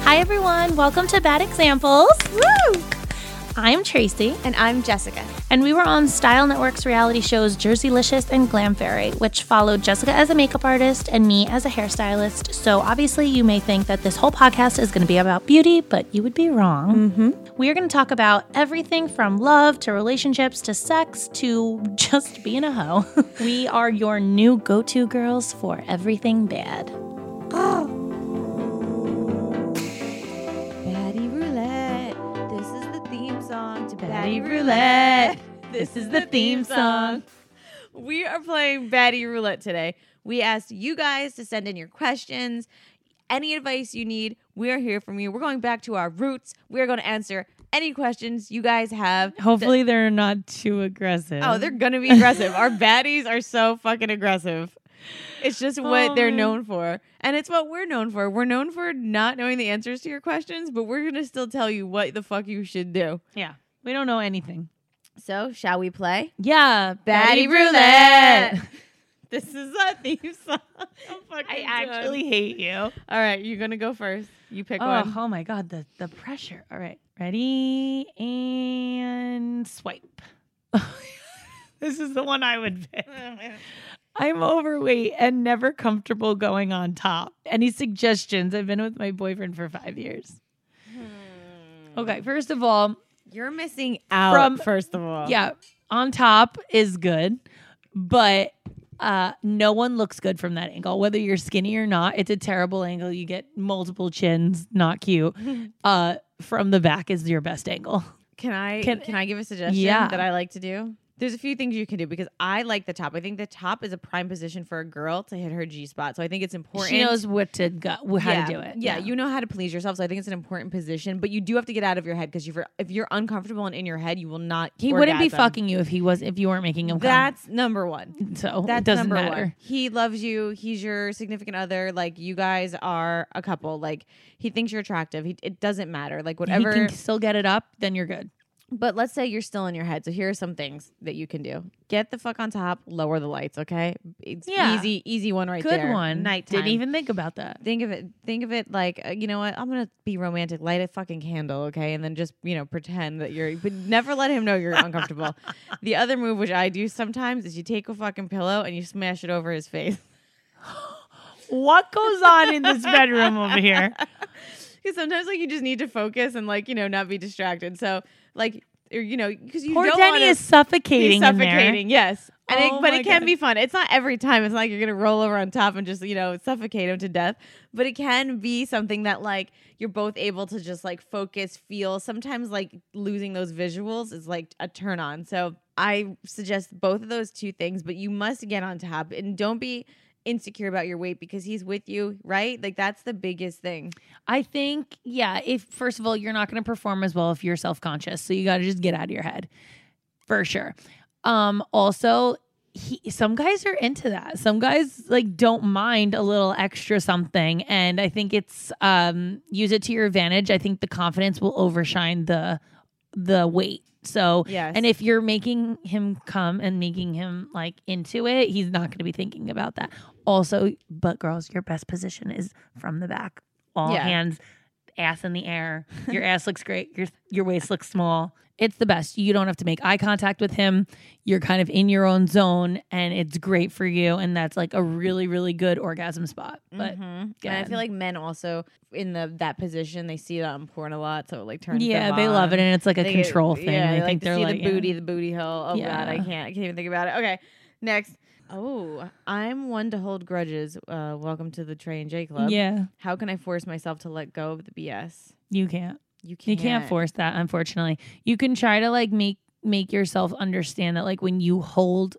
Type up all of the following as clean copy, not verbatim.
Hi, everyone. Welcome to Bad Examples. Woo! I'm Tracy. And I'm Jessica. And we were on Style Network's reality shows Jerseylicious and Glam Fairy, which followed Jessica as a makeup artist and me as a hairstylist. So obviously you may think that this whole podcast is going to be about beauty, but you would be wrong. Mm-hmm. We are going to talk about everything from love to relationships to sex to just being a hoe. We are your new go-to girls for everything bad. Baddie Roulette. This is the theme song to Baddie Roulette. This is the theme song. We are playing Baddie Roulette today. We asked you guys to send in your questions, any advice you need. We are here from you. We're going back to our roots. We're going to answer any questions you guys have. Hopefully they're not too aggressive. Oh, they're going to be aggressive. Our baddies are so fucking aggressive. It's just what they're known for. And it's what we're known for. We're known for not knowing the answers to your questions, but we're going to still tell you what the fuck you should do. Yeah. We don't know anything. So, shall we play? Yeah. Baddie Roulette. This is a theme song. I actually hate you. All right, you're going to go first. You pick one. Oh my God. The pressure. All right. Ready? And swipe. This is the one I would pick. I'm overweight and never comfortable going on top. Any suggestions? I've been with my boyfriend for 5 years. Okay. First of all, You're missing out, first of all. yeah, on top is good, but no one looks good from that angle. Whether you're skinny or not, it's a terrible angle. You get multiple chins, not cute. From the back is your best angle. Can I give a suggestion that I like to do? There's a few things you can do because I like the top. I think the top is a prime position for a girl to hit her G spot. So I think it's important. She knows what to go, how to do it. Yeah, you know how to please yourself. So I think it's an important position. But you do have to get out of your head because if you're uncomfortable and in your head, you will not. He wouldn't be fucking you if you weren't making him come. That's number one. So That's it doesn't number matter. one. He loves you. He's your significant other. Like you guys are a couple. Like he thinks you're attractive. It doesn't matter. Like whatever. He can still get it up, then you're good. But let's say you're still in your head. So here are some things that you can do. Get the fuck on top. Lower the lights, okay? It's easy one right there. Good one. Nighttime. Didn't even think about that. Think of it like, you know what? I'm going to be romantic. Light a fucking candle, okay? And then just, pretend that but never let him know you're uncomfortable. The other move, which I do sometimes, is you take a fucking pillow and you smash it over his face. What goes on in this bedroom over here? Because sometimes, you just need to focus and, not be distracted. So, because you Poor don't Denny want to is suffocating. He's suffocating, yes. And but it can God. be fun. It's not every time. It's not like you're going to roll over on top and just, suffocate him to death. But it can be something that, you're both able to just, focus, feel. Sometimes, losing those visuals is, a turn on. So I suggest both of those two things. But you must get on top. And don't be insecure about your weight because he's with you, right? That's the biggest thing. I think, if first of all, you're not going to perform as well if you're self-conscious. So you got to just get out of your head for sure. Also, some guys are into that. Some guys don't mind a little extra something. And I think it's, use it to your advantage. I think the confidence will overshine the weight. So, yes. And if you're making him come and making him into it, he's not going to be thinking about that. Also, but girls, your best position is from the back. All hands, ass in the air. Your ass looks great. Your waist looks small. It's the best. You don't have to make eye contact with him. You're kind of in your own zone, and it's great for you. And that's a really, really good orgasm spot. But and I feel like men also in that position, they see that on porn a lot, so it turns them on. they love it, and it's a control thing. Yeah, they think they're see the booty hole. Oh God, I can't even think about it. Okay, next. Oh, I'm one to hold grudges. Welcome to the Trey and J Club. Yeah. How can I force myself to let go of the BS? You can't. You can't force that, unfortunately. You can try to make yourself understand that when you hold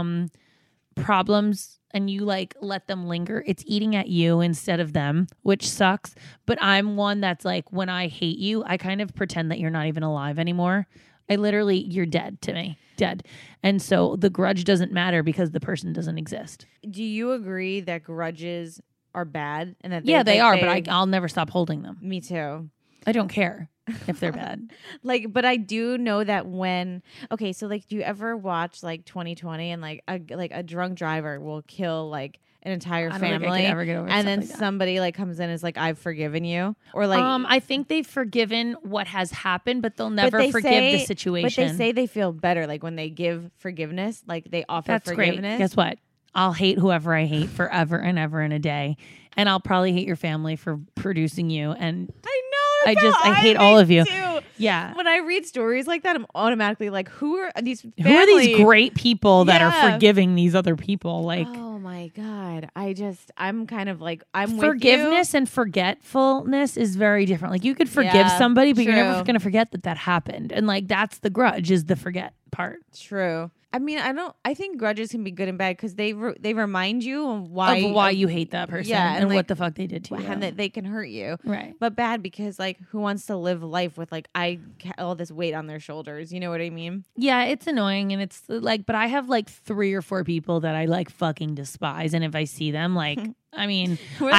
problems and you let them linger, it's eating at you instead of them, which sucks. But I'm one that's when I hate you, I kind of pretend that you're not even alive anymore. You're dead to me. Dead. And so the grudge doesn't matter because the person doesn't exist. Do you agree that grudges are bad and that they are, but I'll never stop holding them. Me too. I don't care if they're bad. But I do know that do you ever watch 2020 and a drunk driver will kill an entire I don't think I family, could ever get over and stuff then like that. somebody like comes in and is like, I've forgiven you, or like I think they've forgiven what has happened, but they'll but never they forgive say- the situation. But they say they feel better like when they give forgiveness, like they offer That's forgiveness. great. Guess what? I'll hate whoever I hate forever and ever in a day, and I'll probably hate your family for producing you. And I know. I that's just- how I hate think all of you. too. yeah, When I read stories like that, I'm automatically like, who are these? who are these family- great people that are Yeah. forgiving these other people? Like Oh my god! I'm kind of like I'm forgiveness and forgetfulness is very different. Like you could forgive Yeah, somebody, but you're never true. going to forget that happened. And like that's the grudge is the forget part. with you. True. I mean, I think grudges can be good and bad because they remind you of why You hate that person Yeah, and and, what like, the fuck they did to you. and that they can hurt you. Right. But bad because like who wants to live life with like all this weight on their shoulders? You know what I mean? Yeah, it's annoying and it's like, but I have like 3 or 4 people that I like fucking despise, and if I see them, like, I mean,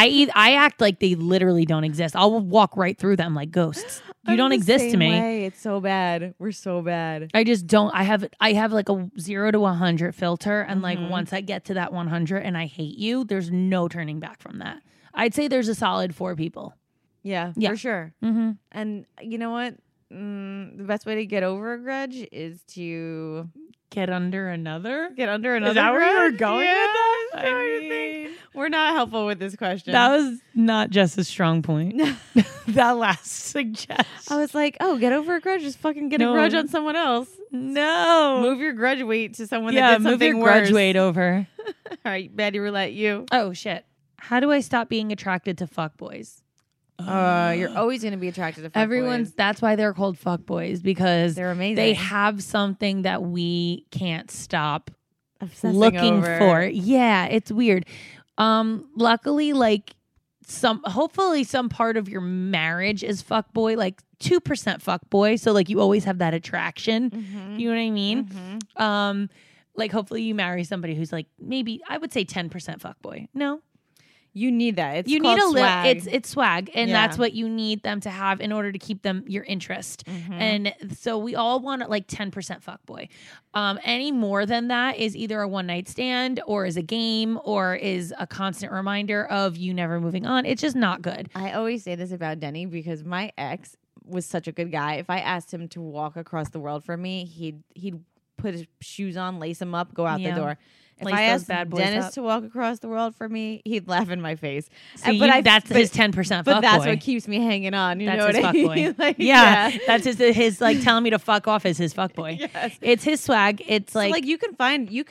I act like they literally don't exist. I'll walk right through them like ghosts. You I'm don't the exist to same me. way. It's so bad. We're so bad. I just don't. I have like a 0 to 100 filter, and like once I get to that 100 and I hate you, there's no turning back from that. I'd say there's a solid 4 people. Yeah, Yeah. for sure. Mm-hmm. And you know what? The best way to get over a grudge is to Get under another. get under another. Is that where you were grudge? going Yeah, with that? that's what I think. We're not helpful with this question. That was not just a strong point. That last suggestion. I was like, oh, get over a grudge. Just fucking get No. a grudge on someone else. No. Move your grudge weight to someone that yeah, did move something your worse. grudge weight over. All right, Betty Roulette, you. Oh shit. How do I stop being attracted to fuckboys? You're always going to be attracted to fuckboys. That's why they're called fuckboys, because They're amazing. they have something that we can't stop Obsessing looking over. for. Yeah, it's weird. Luckily, like hopefully some part of your marriage is fuckboy, like 2% fuckboy. So like you always have that attraction. Mhm. You know what I mean? Mhm. Like hopefully you marry somebody who's like maybe I would say 10% fuckboy. No. You need that. It's You called need a swag. it's swag, and Yeah. that's what you need them to have in order to keep them your interest. Mhm. And so we all want like 10% fuckboy. Any more than that is either a one night stand or is a game or is a constant reminder of you never moving on. It's just not good. I always say this about Denny because my ex was such a good guy. If I asked him to walk across the world for me, he'd put his shoes on, lace them up, go out Yeah. the door. If Lace I those asked bad boys Dennis up. to walk across the world for me, he'd laugh in my face. See, but that's his 10% fuckboy. But that's what keeps me hanging on. You That's know his what I fuckboy. mean? Like, yeah, that's his like telling me to fuck off is his fuckboy. Yes. It's his swag. It's So, like, like you can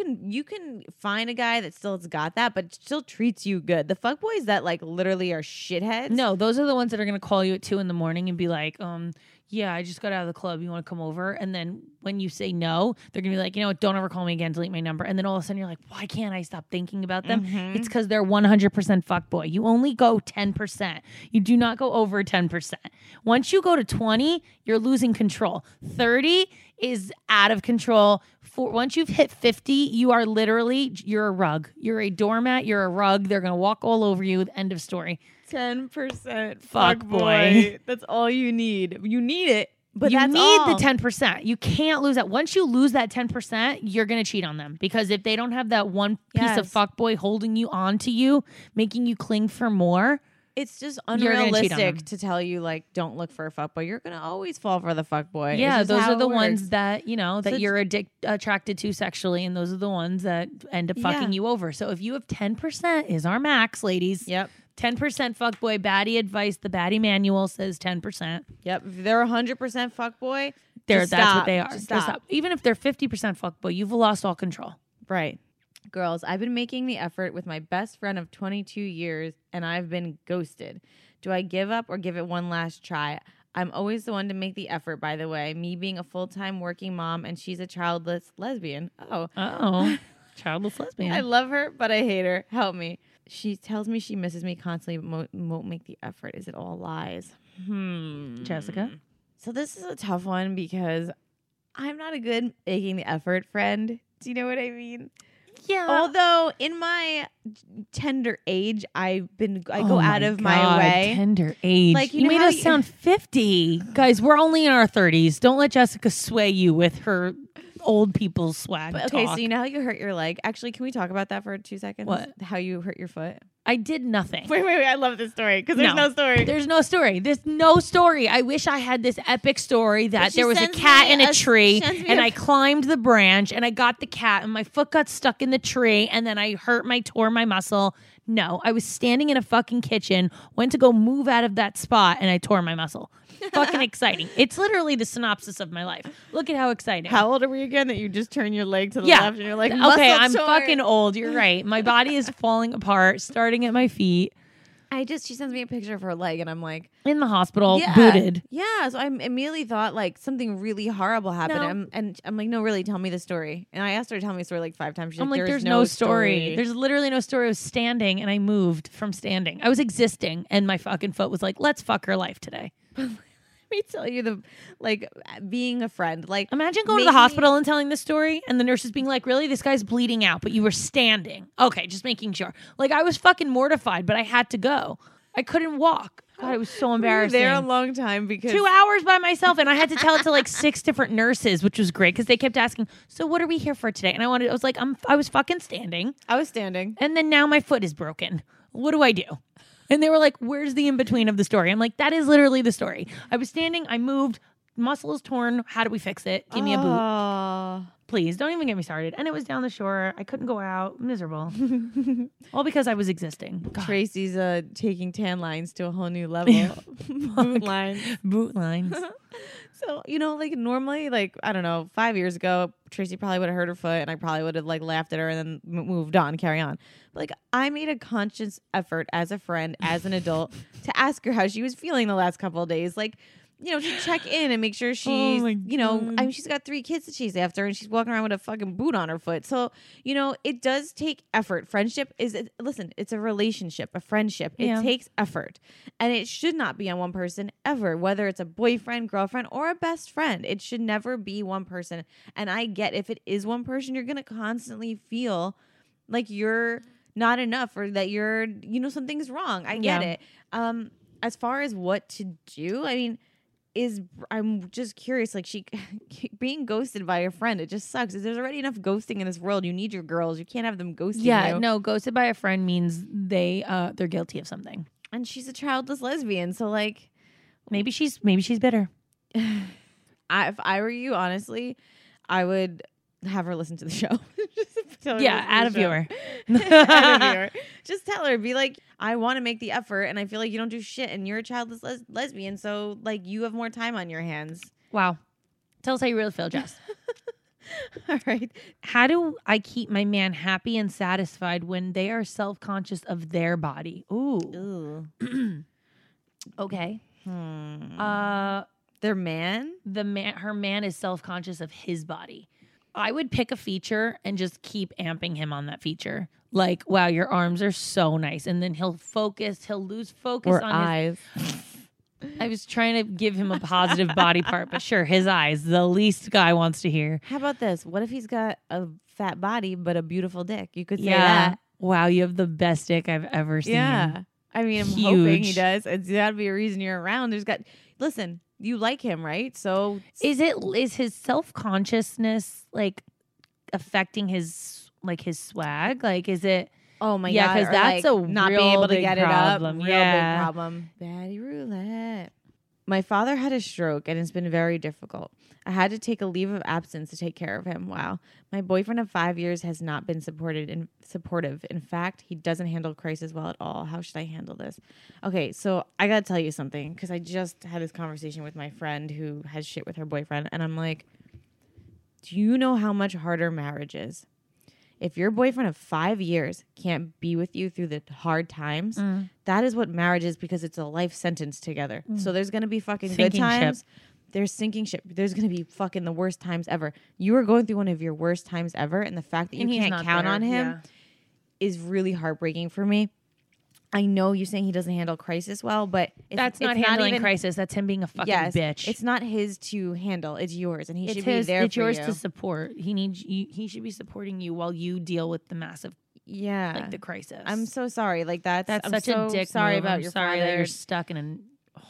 find a guy that still has got that, but still treats you good. The fuckboys that like literally are shitheads. no, those are the ones that are gonna call you at 2 a.m. and be like, yeah, I just got out of the club. You want to come over? And then when you say no, they're gonna be like, you know what? Don't ever call me again. Delete my number. And then all of a sudden you're like, why can't I stop thinking about them? Mhm. It's because they're 100% fuckboy. You only go 10%. You do not go over 10%. Once you go to 20, you're losing control. 30 is out of control. Once you've hit 50, you are you're a rug. You're a doormat. You're a rug. They're gonna walk all over you. End of story. 10% Fuckboy. That's all you need. You need it, but you that's need all. the 10%. You can't lose that. Once you lose that 10%, you're going to cheat on them, because if they don't have that one piece of Yes. fuckboy holding you onto you, making you cling for more, It's just You're gonna cheat on them. unrealistic to tell you like don't look for a fuckboy. You're gonna always fall for the fuckboy. yeah, It's just those how are the it ones works. that, you know, that So you're attracted to sexually, and those are the ones that end up fucking Yeah. you over. So if you have 10% is our max, ladies. Yep. 10% fuckboy, baddie advice. The baddie manual says 10%. Yep. If they're 100% fuckboy, That's just what stop. they are. Just Just stop. Even if they're 50% fuckboy, you've lost all control. Right. Girls, I've been making the effort with my best friend of 22 years and I've been ghosted. Do I give up or give it one last try? I'm always the one to make the effort, by the way. Me being a full-time working mom and she's a childless lesbian. Oh. Oh, childless lesbian. I love her, but I hate her. Help me. She tells me she misses me constantly, but won't make the effort. Is it all lies? Jessica? So this is a tough one because I'm not a good making the effort friend. Do you know what I mean? Yeah. Although in my tender age, I go Oh out of my God, way. Tender age. Like, you you know made how us you- sound 50. Guys, we're only in our 30s. Don't let Jessica sway you with her old people's swag. Okay, talk. so you know how you hurt your leg? Actually, can we talk about that for 2 seconds? What? How you hurt your foot? I did nothing. Wait. I love this story because there's no story. There's no story. There's no story. I wish I had this epic story that she there was a sends cat me in a a- tree sends me and a- I climbed the branch and I got the cat and my foot got stuck in the tree and then I tore my muscle. No, I was standing in a fucking kitchen, went to go move out of that spot and I tore my muscle. Fucking exciting. It's literally the synopsis of my life. Look at how exciting. How old are we again that you just turn your leg to the Yeah. left and you're like, Okay, muscle I'm torn. fucking old. You're right. My body is falling apart, starting at my feet. She sends me a picture of her leg and I'm like, In the hospital, yeah. booted. Yeah. So I immediately thought like something really horrible happened. No. And I'm like, no, really, tell me the story. And I asked her to tell me the story like 5 times. She's I'm like, there's no story. There's literally no story. I was standing and I moved from standing. I was existing and my fucking foot was like, let's fuck her life today. Let me tell you being a friend. Like, Imagine going to the maybe- hospital and telling this story and the nurses being like, really? This guy's bleeding out, but you were standing. Okay, just making sure. Like, I was fucking mortified, but I had to go. I couldn't walk. God, it was so We were embarrassing. there a long time because 2 hours by myself, and I had to tell it to like 6 different nurses, which was great because they kept asking, so what are we here for today? And I was like, I was fucking standing. I was standing. And then now my foot is broken. What do I do? And they were like, where's the in-between of the story? I'm like, that is literally the story. I was standing, I moved, muscle is torn. How do we fix it? Give me a boot. Oh. Please, don't even get me started. And it was down the shore. I couldn't go out. Miserable. All because I was existing. God. Tracy's taking tan lines to a whole new level. Boot lines. Boot lines. So, like normally, like, I don't know, 5 years ago, Tracy probably would have hurt her foot and I probably would have like laughed at her and then moved on, carry on. But, like, I made a conscious effort as a friend, as an adult, to ask her how she was feeling the last couple of days. Like, to check in and make sure she's, my I mean, she's got 3 kids to chase after and she's walking around with a fucking boot on her foot. So, it does take effort. Friendship listen, it's a relationship, a friendship. Yeah. It takes effort. And it should not be on one person ever, whether it's a boyfriend, girlfriend, or a best friend. It should never be one person. And I get if it is one person, you're going to constantly feel like you're not enough or that you're, something's wrong. I get it. As far as what to do, I mean, I'm just curious, like she being ghosted by a friend, it just sucks. There's already enough ghosting in this world. You need your girls. You can't have them ghosting you. No, ghosted by a friend means they're guilty of something. And she's a childless lesbian, so like Maybe she's bitter. if I were you, honestly, I would have her listen to the show. Just tell her to listen to add a the show. viewer. Add a viewer. Just tell her, be like, I want to make the effort, and I feel like you don't do shit, and you're a childless lesbian, so like you have more time on your hands. Wow. Tell us how you really feel, Jess. All right. How do I keep my man happy and satisfied when they are self-conscious of their body? Ooh. Okay. Their man? Her man is self-conscious of his body. I would pick a feature and just keep amping him on that feature. Like, wow, your arms are so nice. And then he'll lose focus Or on eyes. I was trying to give him a positive body part, but sure, his eyes, the least guy wants to hear. How about this? What if he's got a fat body but a beautiful dick? You could say that. Wow, you have the best dick I've ever seen. Yeah. I mean, I'm hoping he Huge. does. It's got to be a reason you're around. Listen, you like him, right? So Is his self-consciousness like affecting his swag? Like, is it? oh my Yeah, god, 'cause or, that's like, a not real being able to big get problem. it up. Real Yeah. big problem. Batty roulette. My father had a stroke and it's been very difficult. I had to take a leave of absence to take care of him. Wow. My boyfriend of 5 years has not been supportive. In fact, he doesn't handle crisis well at all. How should I handle this? Okay, so I got to tell you something because I just had this conversation with my friend who has shit with her boyfriend. And I'm like, do you know how much harder marriage is? If your boyfriend of 5 years can't be with you through the hard times, that is what marriage is because it's a life sentence together. So there's going to be fucking Sinking good times. ship. There's sinking ship. There's going to be fucking the worst times ever. You are going through one of your worst times ever. And the fact that you And he's can't not count there. on him Yeah. is really heartbreaking for me. I know you're saying he doesn't handle crisis well, but That's not it's handling even, crisis. That's him being a fucking yes, bitch. It's not his to handle. It's yours. And he It's should be there It's for yours you. to support. He should be supporting you while you deal with the massive the crisis. I'm so sorry. Like that's That's I'm such so a dick. Sorry move. about I'm your sorry father. that you're stuck in a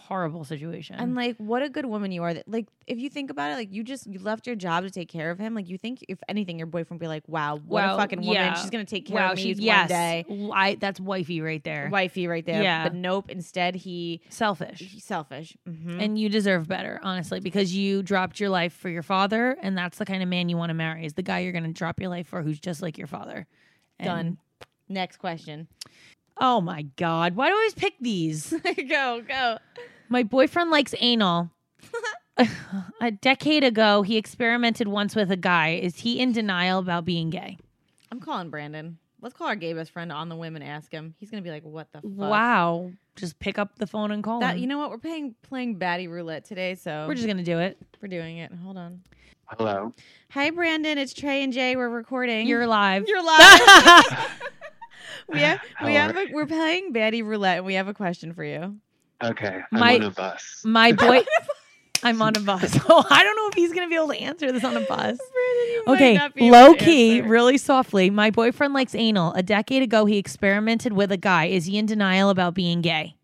horrible situation. And like, what a good woman you are. That, like, if you think about it, like, you left your job to take care of him. Like, you think if anything, your boyfriend would be like, wow, what a fucking woman. yeah. She's gonna take care of me yes. one day. That's wifey right there. Wifey right there. Yeah. But nope. Instead, he's Selfish. selfish. Mm-hmm. And you deserve better, honestly, because you dropped your life for your father, and that's the kind of man you want to marry, is the guy you're going to drop your life for who's just like your father. Done. Next question. Oh my God. Why do I always pick these? Go. My boyfriend likes anal. A decade ago, he experimented once with a guy. Is he in denial about being gay? I'm calling Brandon. Let's call our gay best friend on the whim and ask him. He's gonna be like, "What the fuck?" Wow. Just pick up the phone and call him. You know what? We're playing baddie roulette today, so We're just going to do it. we're doing it. Hold on. Hello. Hi, Brandon. It's Trey and Jay. We're recording. You're live. You're live. How we're playing baddie roulette, and we have a question for you. Okay, I'm My- on a bus. My boy... I'm on a bus. Oh, I don't know if he's going to be able to answer this on a bus. Okay, low key, really softly. My boyfriend likes anal. A decade ago, he experimented with a guy. Is he in denial about being gay?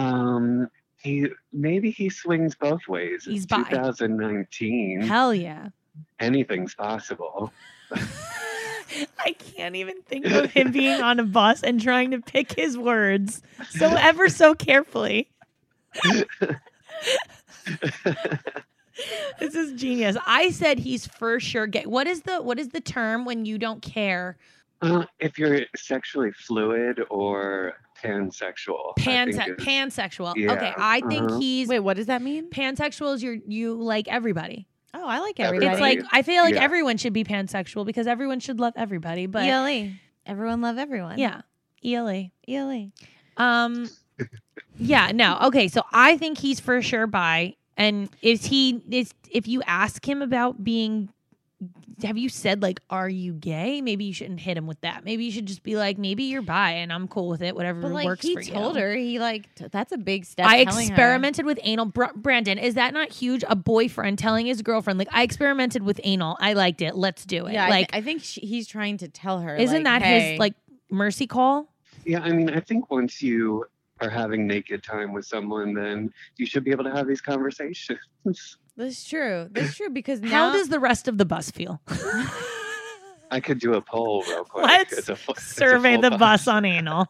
He swings both ways. He's It's bi. 2019. Hell yeah. Anything's possible. I can't even think of him being on a bus and trying to pick his words so carefully. This is genius. I said he's for sure gay. What is the term when you don't care? If you're sexually fluid or pansexual. Pansexual. Yeah, Okay, I think he's Wait, what does that mean? pansexual is you like everybody. Oh, I like Everybody. everybody. It's like I feel like Yeah. everyone should be pansexual because everyone should love everybody. But ELE. Everyone love everyone. yeah, ELE. ELE. Yeah, no. Okay, so I think he's for sure bi. And if you ask him about being, have you said like, are you gay? Maybe you shouldn't hit him with that. Maybe you should just be like, maybe you're bi and I'm cool with it. Whatever But like works he for you. told her, that's a big step. I telling her. experimented with anal. Brandon, is that not huge? A boyfriend telling his girlfriend, like, I experimented with anal. I liked it. Let's do it. Yeah, like, I think he's trying to tell her. isn't like, that hey, his like mercy call? Yeah, I mean, I think once you are having naked time with someone, then you should be able to have these conversations. That's true. That's true because now How does the rest of the bus feel? I could do a poll real quick. Let's It's a survey full the bus on anal.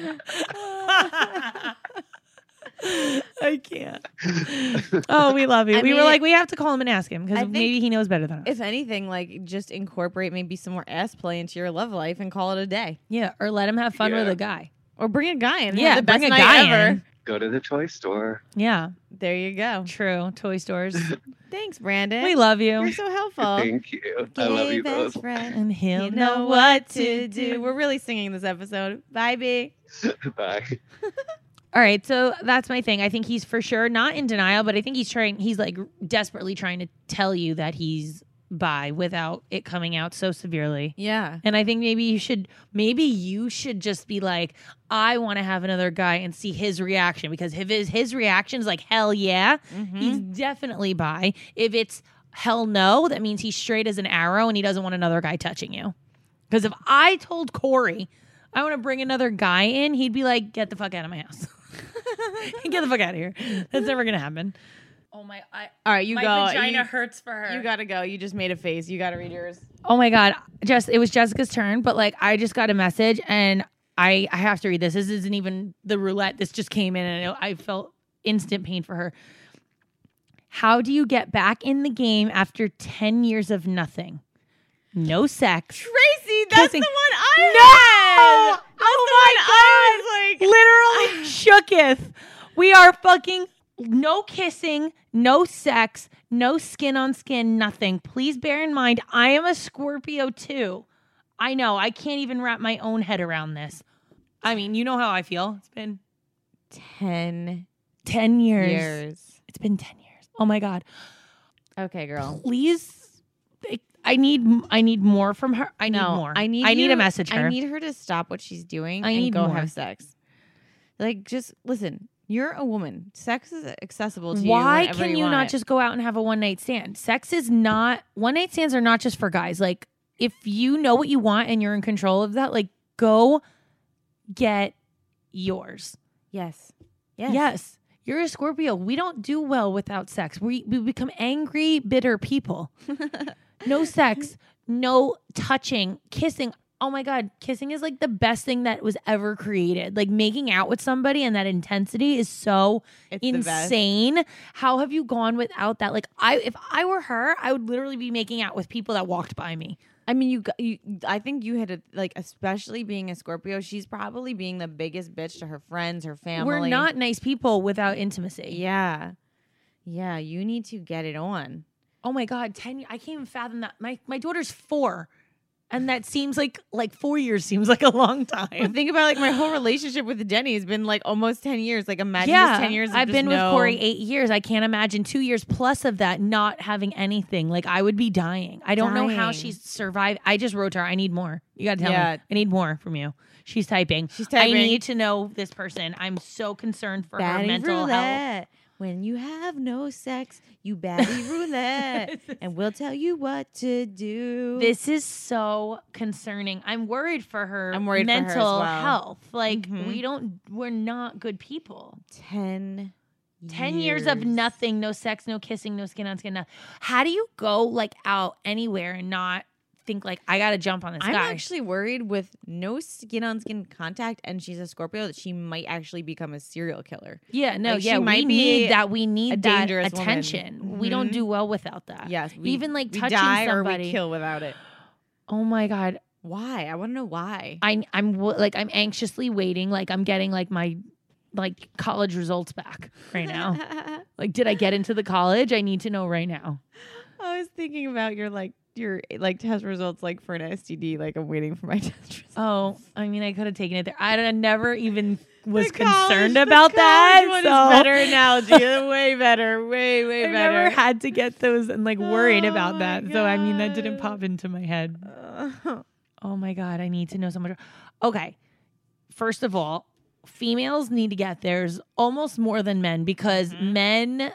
I can't. Oh, we love you. I We were mean, like, we have to call him and ask him I because think maybe he knows better than us. if anything, like just incorporate maybe some more ass play into your love life and call it a day, Yeah, or let him have fun with Yeah. a guy. or bring a guy in. Yeah, have the best bring a night guy ever. in. Go to the toy store. Yeah, There you go. true. Toy stores. Thanks, Brandon. We love You're you. so helpful. Thank you. I love you both. Best friend. And he'll You know what to do. We're really singing this episode. Bye, B. Bye. All right, so that's my thing. I think he's for sure not in denial, but I think he's like desperately trying to tell you that he's bi without it coming out so severely. Yeah. And I think maybe you should just be like, I want to have another guy and see his reaction, because if his reaction is like, hell yeah, he's definitely bi. If it's hell no, that means he's straight as an arrow and he doesn't want another guy touching you. Because if I told Corey I want to bring another guy in, he'd be like, get the fuck out of my house. Get the fuck out of here. That's never going to happen. Oh my, All right, you my go. vagina hurts for her. You gotta go. You just made a face. You gotta read yours. Oh my God. It was Jessica's turn, but like I just got a message and I have to read this. This isn't even the roulette. This just came in and I felt instant pain for her. How do you get back in the game after 10 years of nothing? No sex. Tracy, that's Kissing. the one I read. Oh my God. Literally shooketh. We are fucking no kissing, no sex, no skin on skin, nothing. Please bear in mind, I am a Scorpio too. I know. I can't even wrap my own head around this. I mean, you know how I feel. It's been 10 years. It's been 10 years. Oh my God. Okay, girl. Please. I need more from her. I need more. I need to message her. I need her to stop what she's doing I and need go more. have sex. Like, just listen. You're a woman. Sex is accessible to you. Why whenever can you want not it. just go out and have a one night stand? One night stands are not just for guys. Like, if you know what you want and you're in control of that, like, go get yours. Yes. Yes. You're a Scorpio. We don't do well without sex. We become angry, bitter people. No sex, no touching, kissing. Oh my God, kissing is like the best thing that was ever created. Like making out with somebody and that intensity is so insane. How have you gone without that? Like if I were her, I would literally be making out with people that walked by me. I mean, I think you hit it, like, especially being a Scorpio, she's probably being the biggest bitch to her friends, her family. We're not nice people without intimacy. Yeah. Yeah, you need to get it on. Oh my God, 10 years. I can't even fathom that. My daughter's 4. And that seems like 4 years seems like a long time. Well, think about like my whole relationship with Jenny has been like almost 10 years. Like imagine just 10 years. I've been with Corey 8 years. I can't imagine 2 years plus of that not having anything. Like I would be dying. I don't know how she's survived. I just wrote to her. I need more. You got to tell me. I need more from you. She's typing. I need to know this person. I'm so concerned for her mental health. When you have no sex, you batty roulette, and we'll tell you what to do. This is so concerning. I'm worried for her mental health. Like we're not good people. 10 years of nothing, no sex, no kissing, no skin on skin. No. How do you go like out anywhere and not think like I gotta jump on this guy? I'm actually worried with no skin on skin contact, and she's a Scorpio, that she might actually become a serial killer. Yeah, no, like, yeah, we need that. We need that attention. Mm-hmm. We don't do well without that. Yes, even like we touching die somebody, or we kill without it. Oh my God, why? I want to know why. I'm anxiously waiting. Like I'm getting like my college results back right now. Like, did I get into the college? I need to know right now. I was thinking about your test results, like for an STD. Like I'm waiting for my test results. Oh, I mean, I could have taken it there. I never even was concerned about that. One is better analogy. Way better. Way better. I never had to get those and like worried about that. God. So I mean, that didn't pop into my head. Oh my God, I need to know so much. Okay, first of all, females need to get theirs almost more than men, because men,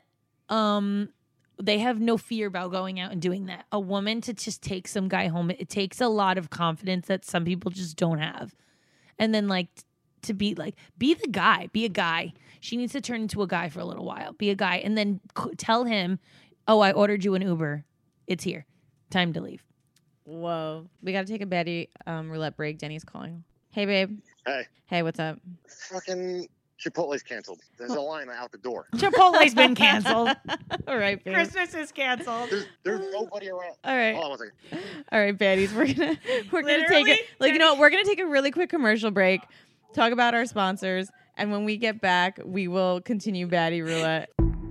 they have no fear about going out and doing that. A woman to just take some guy home, it takes a lot of confidence that some people just don't have. And then like to be the guy, be a guy. She needs to turn into a guy for a little while, be a guy, and then tell him, oh, I ordered you an Uber. It's here. Time to leave. Whoa. We got to take a baddie roulette break. Jenny's calling. Hey, babe. Hey. Hey, what's up? Fucking Chipotle's canceled. There's a line out the door. Chipotle's been canceled. All right, babe. Christmas is canceled. There's nobody around. All right. Hold on 1 second. All right, baddies. We're gonna take it. Like, you know what? We're gonna take a really quick commercial break, talk about our sponsors, and when we get back, we will continue baddie roulette.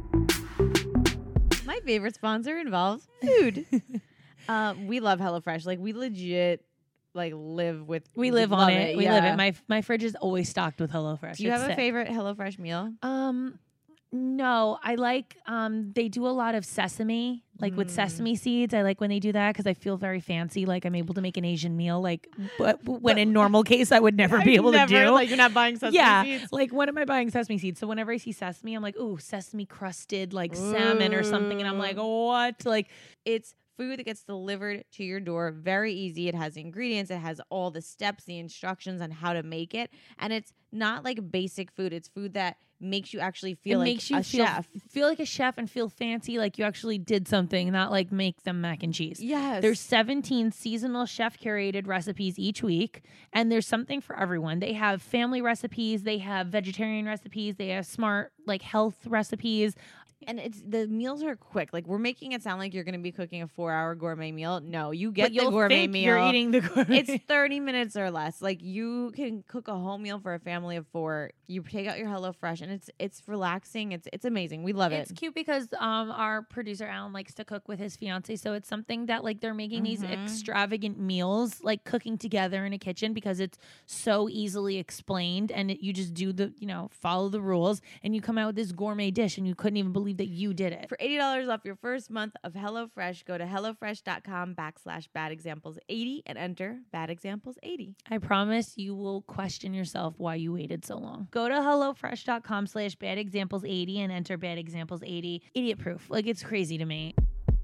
My favorite sponsor involves food. We love HelloFresh. Like, we legit live with. We live on it. We live it. My fridge is always stocked with HelloFresh. Do you have a favorite HelloFresh meal? No, I like they do a lot of sesame, like with sesame seeds. I like when they do that because I feel very fancy, like I'm able to make an Asian meal, like when in normal case I would never be able to do. Like, you're not buying sesame seeds. Like when am I buying sesame seeds? So whenever I see sesame, I'm like, ooh, sesame crusted like salmon or something, and I'm like, what? Like, it's food that gets delivered to your door. Very easy. It has ingredients. It has all the steps, the instructions on how to make it. And it's not like basic food. It's food that makes you actually feel chef. Feel like a chef and feel fancy, like you actually did something, not like make them mac and cheese. Yes. There's 17 seasonal chef curated recipes each week, and there's something for everyone. They have family recipes, they have vegetarian recipes, they have smart like health recipes. And the meals are quick. Like, we're making it sound like you're going to be cooking a 4-hour gourmet meal. No, you get the gourmet meal. You're eating the gourmet. It's 30 minutes or less. Like, you can cook a whole meal for a family of 4. You take out your HelloFresh, and it's relaxing. It's amazing. We love it. It's cute because our producer Alan likes to cook with his fiance, so it's something that like they're making these extravagant meals, like cooking together in a kitchen, because it's so easily explained, and you just do follow the rules, and you come out with this gourmet dish, and you couldn't even believe that you did it. For $80 off your first month of HelloFresh, go to HelloFresh.com/badexamples80 and enter badexamples80. I promise you will question yourself why you waited so long. Go to HelloFresh.com/badexamples80 and enter badexamples80. Idiot proof. Like, it's crazy to me.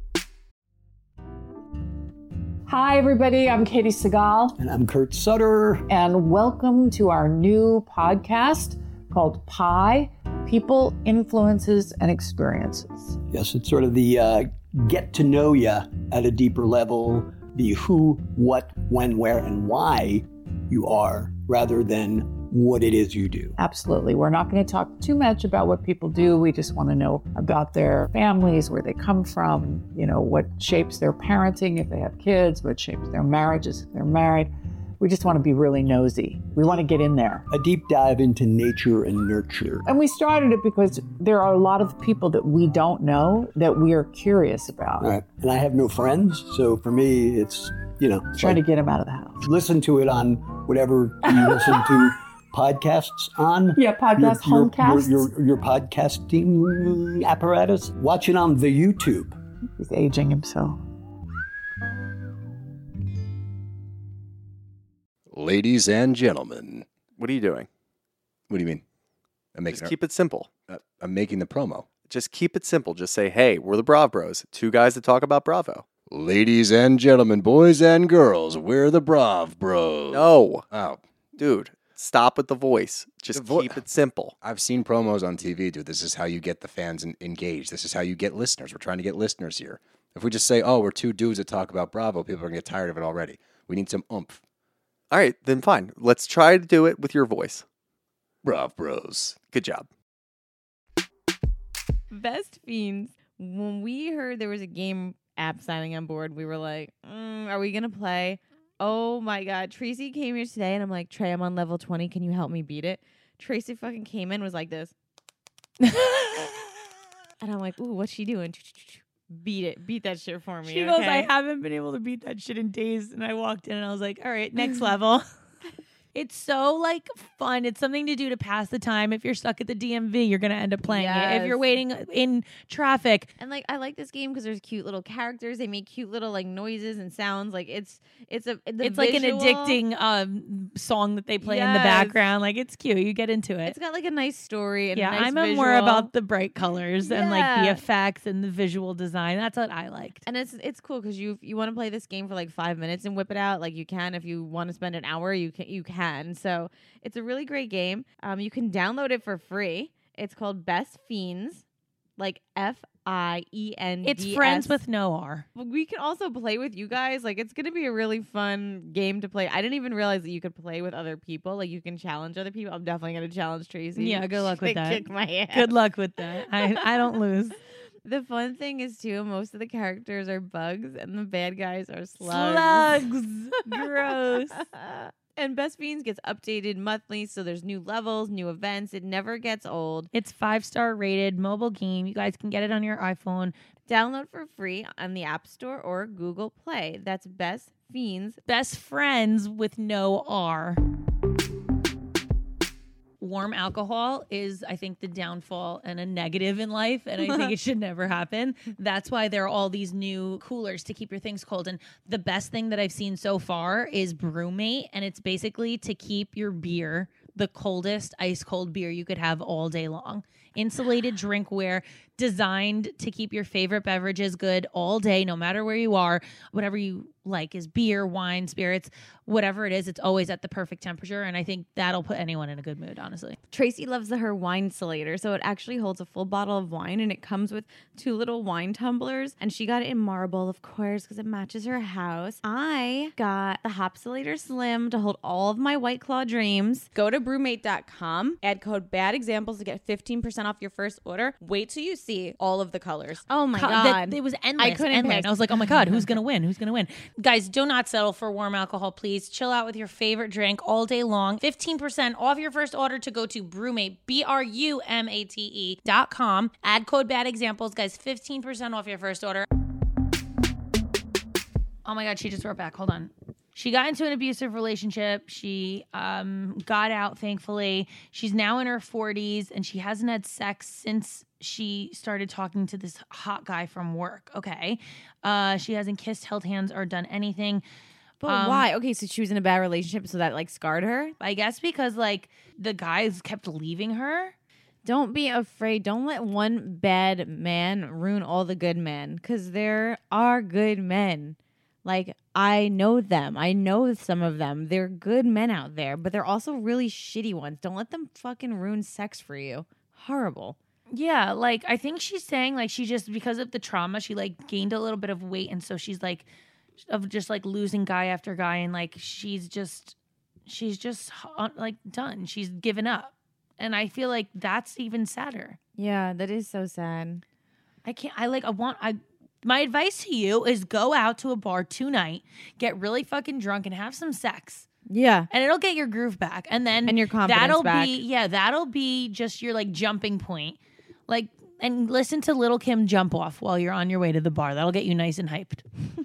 Hi, everybody. I'm Katie Segal. And I'm Kurt Sutter. And welcome to our new podcast called Pie, people, influences, and experiences. Yes, it's sort of the get to know you at a deeper level, the who, what, when, where, and why you are, rather than what it is you do. Absolutely. We're not going to talk too much about what people do. We just want to know about their families, where they come from, what shapes their parenting if they have kids, what shapes their marriages if they're married. We just want to be really nosy. We want to get in there. A deep dive into nature and nurture. And we started it because there are a lot of people that we don't know that we are curious about. Right. And I have no friends, so for me, it's, trying to get them out of the house. Listen to it on whatever you listen to podcasts on. Yeah, podcast, homecasts. Your podcasting apparatus. Watch it on the YouTube. He's aging himself. Ladies and gentlemen. What are you doing? What do you mean? Just keep it simple. I'm making the promo. Just keep it simple. Just say, hey, we're the Brav Bros. Two guys that talk about Bravo. Ladies and gentlemen, boys and girls, we're the Brav Bros. No. Oh. Dude, stop with the voice. Just keep it simple. I've seen promos on TV, dude. This is how you get the fans engaged. This is how you get listeners. We're trying to get listeners here. If we just say, oh, we're two dudes that talk about Bravo, people are going to get tired of it already. We need some oomph. All right, then fine. Let's try to do it with your voice. Brav Bros. Good job. Best Fiends. When we heard there was a game app signing on board, we were like, are we going to play? Oh my God. Tracy came here today and I'm like, Trey, I'm on level 20. Can you help me beat it? Tracy fucking came in, was like this. And I'm like, ooh, what's she doing? Beat it. Beat that shit for me. She goes, I haven't been able to beat that shit in days. And I walked in and I was like, all right, next level. It's so fun. It's something to do to pass the time. If you're stuck at the DMV, you're going to end up playing it. If you're waiting in traffic. And I like this game because there's cute little characters. They make cute little noises and sounds. It's like an addicting song that they play in the background. It's cute. You get into it. It's got a nice story and a nice I'm more about the bright colors and the effects and the visual design. That's what I liked. And it's cool because you want to play this game for 5 minutes and whip it out. You can. If you want to spend an hour, you can. So it's a really great game. You can download it for free. It's called Best Fiends, Fiends. It's friends with no R. We can also play with you guys. It's going to be a really fun game to play. I didn't even realize that you could play with other people. You can challenge other people. I'm definitely going to challenge Tracy. Yeah, good luck with that. Kick my ass. Good luck with that. I don't lose. The fun thing is, too, most of the characters are bugs and the bad guys are slugs. Gross. And Best Fiends gets updated monthly, so there's new levels, new events. It never gets old. It's 5-star rated mobile game. You guys can get it on your iPhone. Download for free on the App Store or Google Play. That's Best Fiends. Best friends with no R. Warm alcohol is, I think, the downfall and a negative in life, and I think it should never happen. That's why there are all these new coolers to keep your things cold. And the best thing that I've seen so far is Brewmate, and it's basically to keep your beer the coldest ice cold beer you could have all day long. Insulated drinkware designed to keep your favorite beverages good all day, no matter where you are. Whatever you like is beer, wine, spirits, whatever it is, it's always at the perfect temperature. And I think that'll put anyone in a good mood, honestly. Tracy loves her wine insulator. So it actually holds a full bottle of wine and it comes with 2 little wine tumblers. And she got it in marble, of course, because it matches her house. I got the Hopsulator Slim to hold all of my White Claw dreams. Go to brewmate.com, add code BADEXAMPLES to get 15% off your first order. Wait till you see all of the colors. Oh my God. It was endless. I couldn't pick. I was like, oh my God, who's going to win? Who's going to win? Guys, do not settle for warm alcohol, please. Chill out with your favorite drink all day long. 15% off your first order to go to Brewmate, BRUMATE.com. Add code BADEXAMPLES. Guys, 15% off your first order. Oh my God, she just wrote back. Hold on. She got into an abusive relationship. She got out, thankfully. She's now in her 40s, and she hasn't had sex since she started talking to this hot guy from work. Okay. She hasn't kissed, held hands, or done anything. But why? Okay, so she was in a bad relationship, so that scarred her? I guess because the guys kept leaving her. Don't be afraid. Don't let one bad man ruin all the good men, because there are good men. I know them. I know some of them. They're good men out there, but they're also really shitty ones. Don't let them fucking ruin sex for you. horrible. Yeah, like I think she's saying like she just because of the trauma she like gained a little bit of weight, and so she's like of just like losing guy after guy, and like she's just like done. She's given up, and I feel like that's even sadder. Yeah, that is so sad. My advice to you is go out to a bar tonight, get really fucking drunk, and have some sex. Yeah. And it'll get your groove back. And then your confidence back. That'll be just your like jumping point. Like, and listen to Lil' Kim jump off while you're on your way to the bar. That'll get you nice and hyped.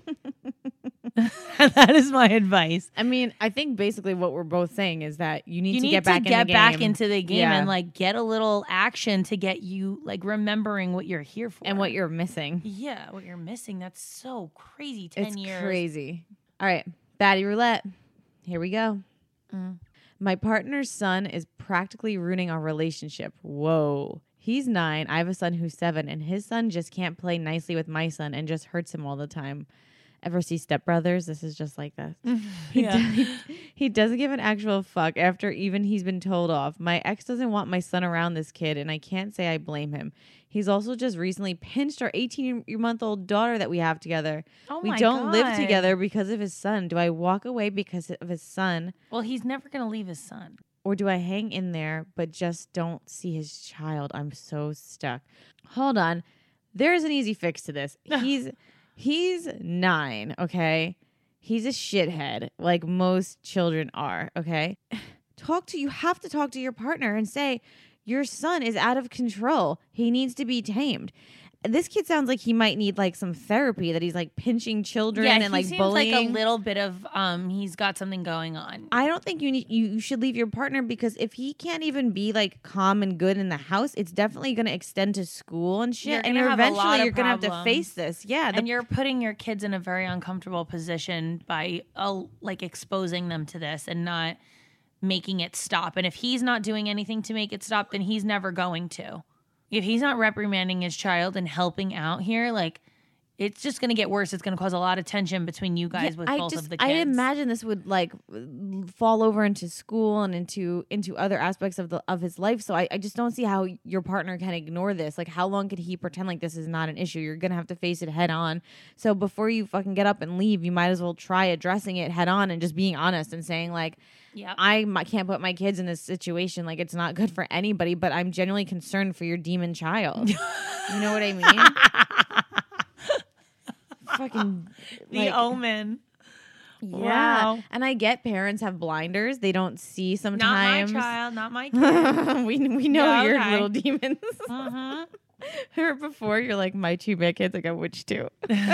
That is my advice. I mean, I think basically what we're both saying is that you need to get back into the game and like get a little action to get you like remembering what you're here for and what you're missing. Yeah, what you're missing. That's so crazy. 10 years. It's crazy. All right, baddie roulette. Here we go. My partner's son is practically ruining our relationship. Whoa. He's 9. I have a son who's 7, and his son just can't play nicely with my son and just hurts him all the time. Ever see Step Brothers? This is just like this. He doesn't give an actual fuck after even he's been told off. My ex doesn't want my son around this kid, and I can't say I blame him. He's also just recently pinched our 18-month-old daughter that we have together. We don't live together because of his son. Do I walk away because of his son? Well, he's never going to leave his son. Or do I hang in there but just don't see his child? I'm so stuck. Hold on. There's an easy fix to this. He's 9, okay? He's a shithead, like most children are, okay? You have to talk to your partner and say, your son is out of control. He needs to be tamed. This kid sounds like he might need like some therapy, that he's like pinching children and like bullying. Like a little bit of he's got something going on. I don't think you should leave your partner, because if he can't even be like calm and good in the house, it's definitely going to extend to school and shit. And eventually you're going to have to face this. Yeah, and you're putting your kids in a very uncomfortable position by like exposing them to this and not making it stop. And if he's not doing anything to make it stop, then he's never going to. If he's not reprimanding his child and helping out here, like, it's just going to get worse. It's going to cause a lot of tension between you guys with both of the kids. I imagine this would like fall over into school and into other aspects of his life. So I just don't see how your partner can ignore this. Like, how long could he pretend like this is not an issue? You're going to have to face it head on. So before you fucking get up and leave, you might as well try addressing it head on and just being honest and saying like, I can't put my kids in this situation. Like, it's not good for anybody, but I'm genuinely concerned for your demon child. You know what I mean? Fucking The Omen. Yeah. Wow. And I get parents have blinders. They don't see sometimes. Not my child, not my kid. we know No, your okay. little demons. Mm-hmm. Or before you're like, my 2 bad kids, I got which 2?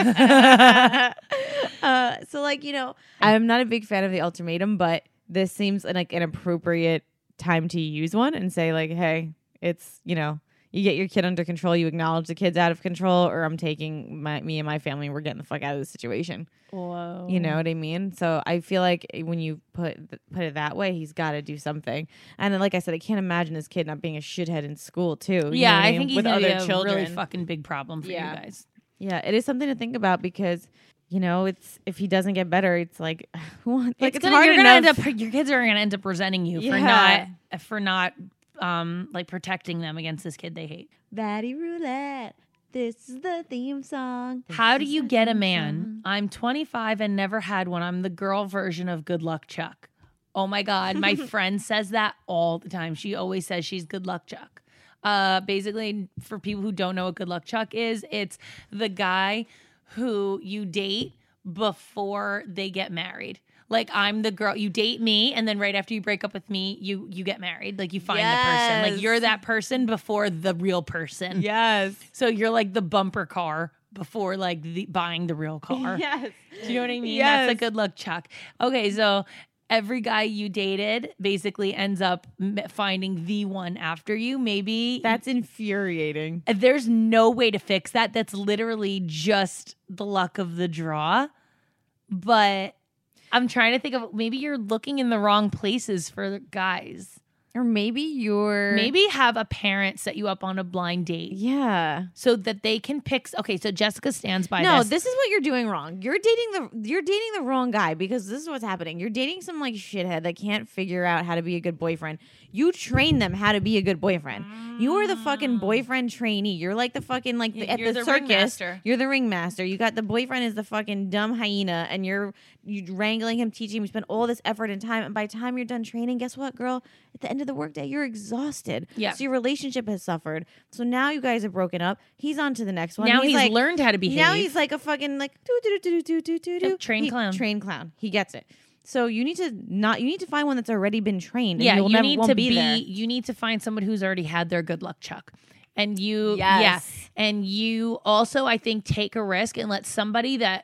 So like, you know, I'm not a big fan of the ultimatum, but this seems like an appropriate time to use one and say like, hey, it's, you know, you get your kid under control, you acknowledge the kid's out of control, or I'm taking me and my family, we're getting the fuck out of this situation. Whoa. You know what I mean? So I feel like when you put it that way, he's got to do something. And then, like I said, I can't imagine this kid not being a shithead in school too. Yeah, I think he's with gonna other be a children. really fucking big problem for you guys. Yeah, it is something to think about, because you know, it's if he doesn't get better, it's like, it's hard enough. Your kids are gonna end up resenting you for not like protecting them against this kid they hate. Baddie roulette. This is the theme song. How do you get a man? I'm 25 and never had one. I'm the girl version of Good Luck Chuck. Oh my God. My friend says that all the time. She always says she's Good Luck Chuck. Basically, for people who don't know what Good Luck Chuck is, it's the guy who you date before they get married. Like, I'm the girl, you date me, and then right after you break up with me, you get married. Like, you find the person. Like, you're that person before the real person. Yes. So you're like the bumper car before like buying the real car. Yes. Do you know what I mean? Yes. That's a Good Luck Chuck. Okay, so every guy you dated basically ends up finding the one after you. Maybe That's infuriating. there's no way to fix that. That's literally just the luck of the draw. But I'm trying to think of, maybe you're looking in the wrong places for guys. Or maybe Maybe have a parent set you up on a blind date. Yeah. So that they can pick. Okay, so Jessica stands by No, this. this is what you're doing wrong. You're dating the wrong guy, because this is what's happening. You're dating some like shithead that can't figure out how to be a good boyfriend. You train them how to be a good boyfriend. You are the fucking boyfriend trainee. You're like the fucking at You're the the circus. ringmaster. You're the ringmaster. You got the boyfriend is the fucking dumb hyena, and you wrangling him, teaching him. You spend all this effort and time, and by the time you're done training, guess what, girl? At the end of the workday, you're exhausted. Yeah. So your relationship has suffered. So now you guys are broken up. He's on to the next one. Now he's like, learned how to behave. Now he's like a fucking like Trained clown. Trained clown. He gets it. So you need to find one that's already been trained. And Yeah, you'll you never, need won't to be there. You need to find someone who's already had their good luck chuck. And you Yes. and you also, I think, take a risk and let somebody that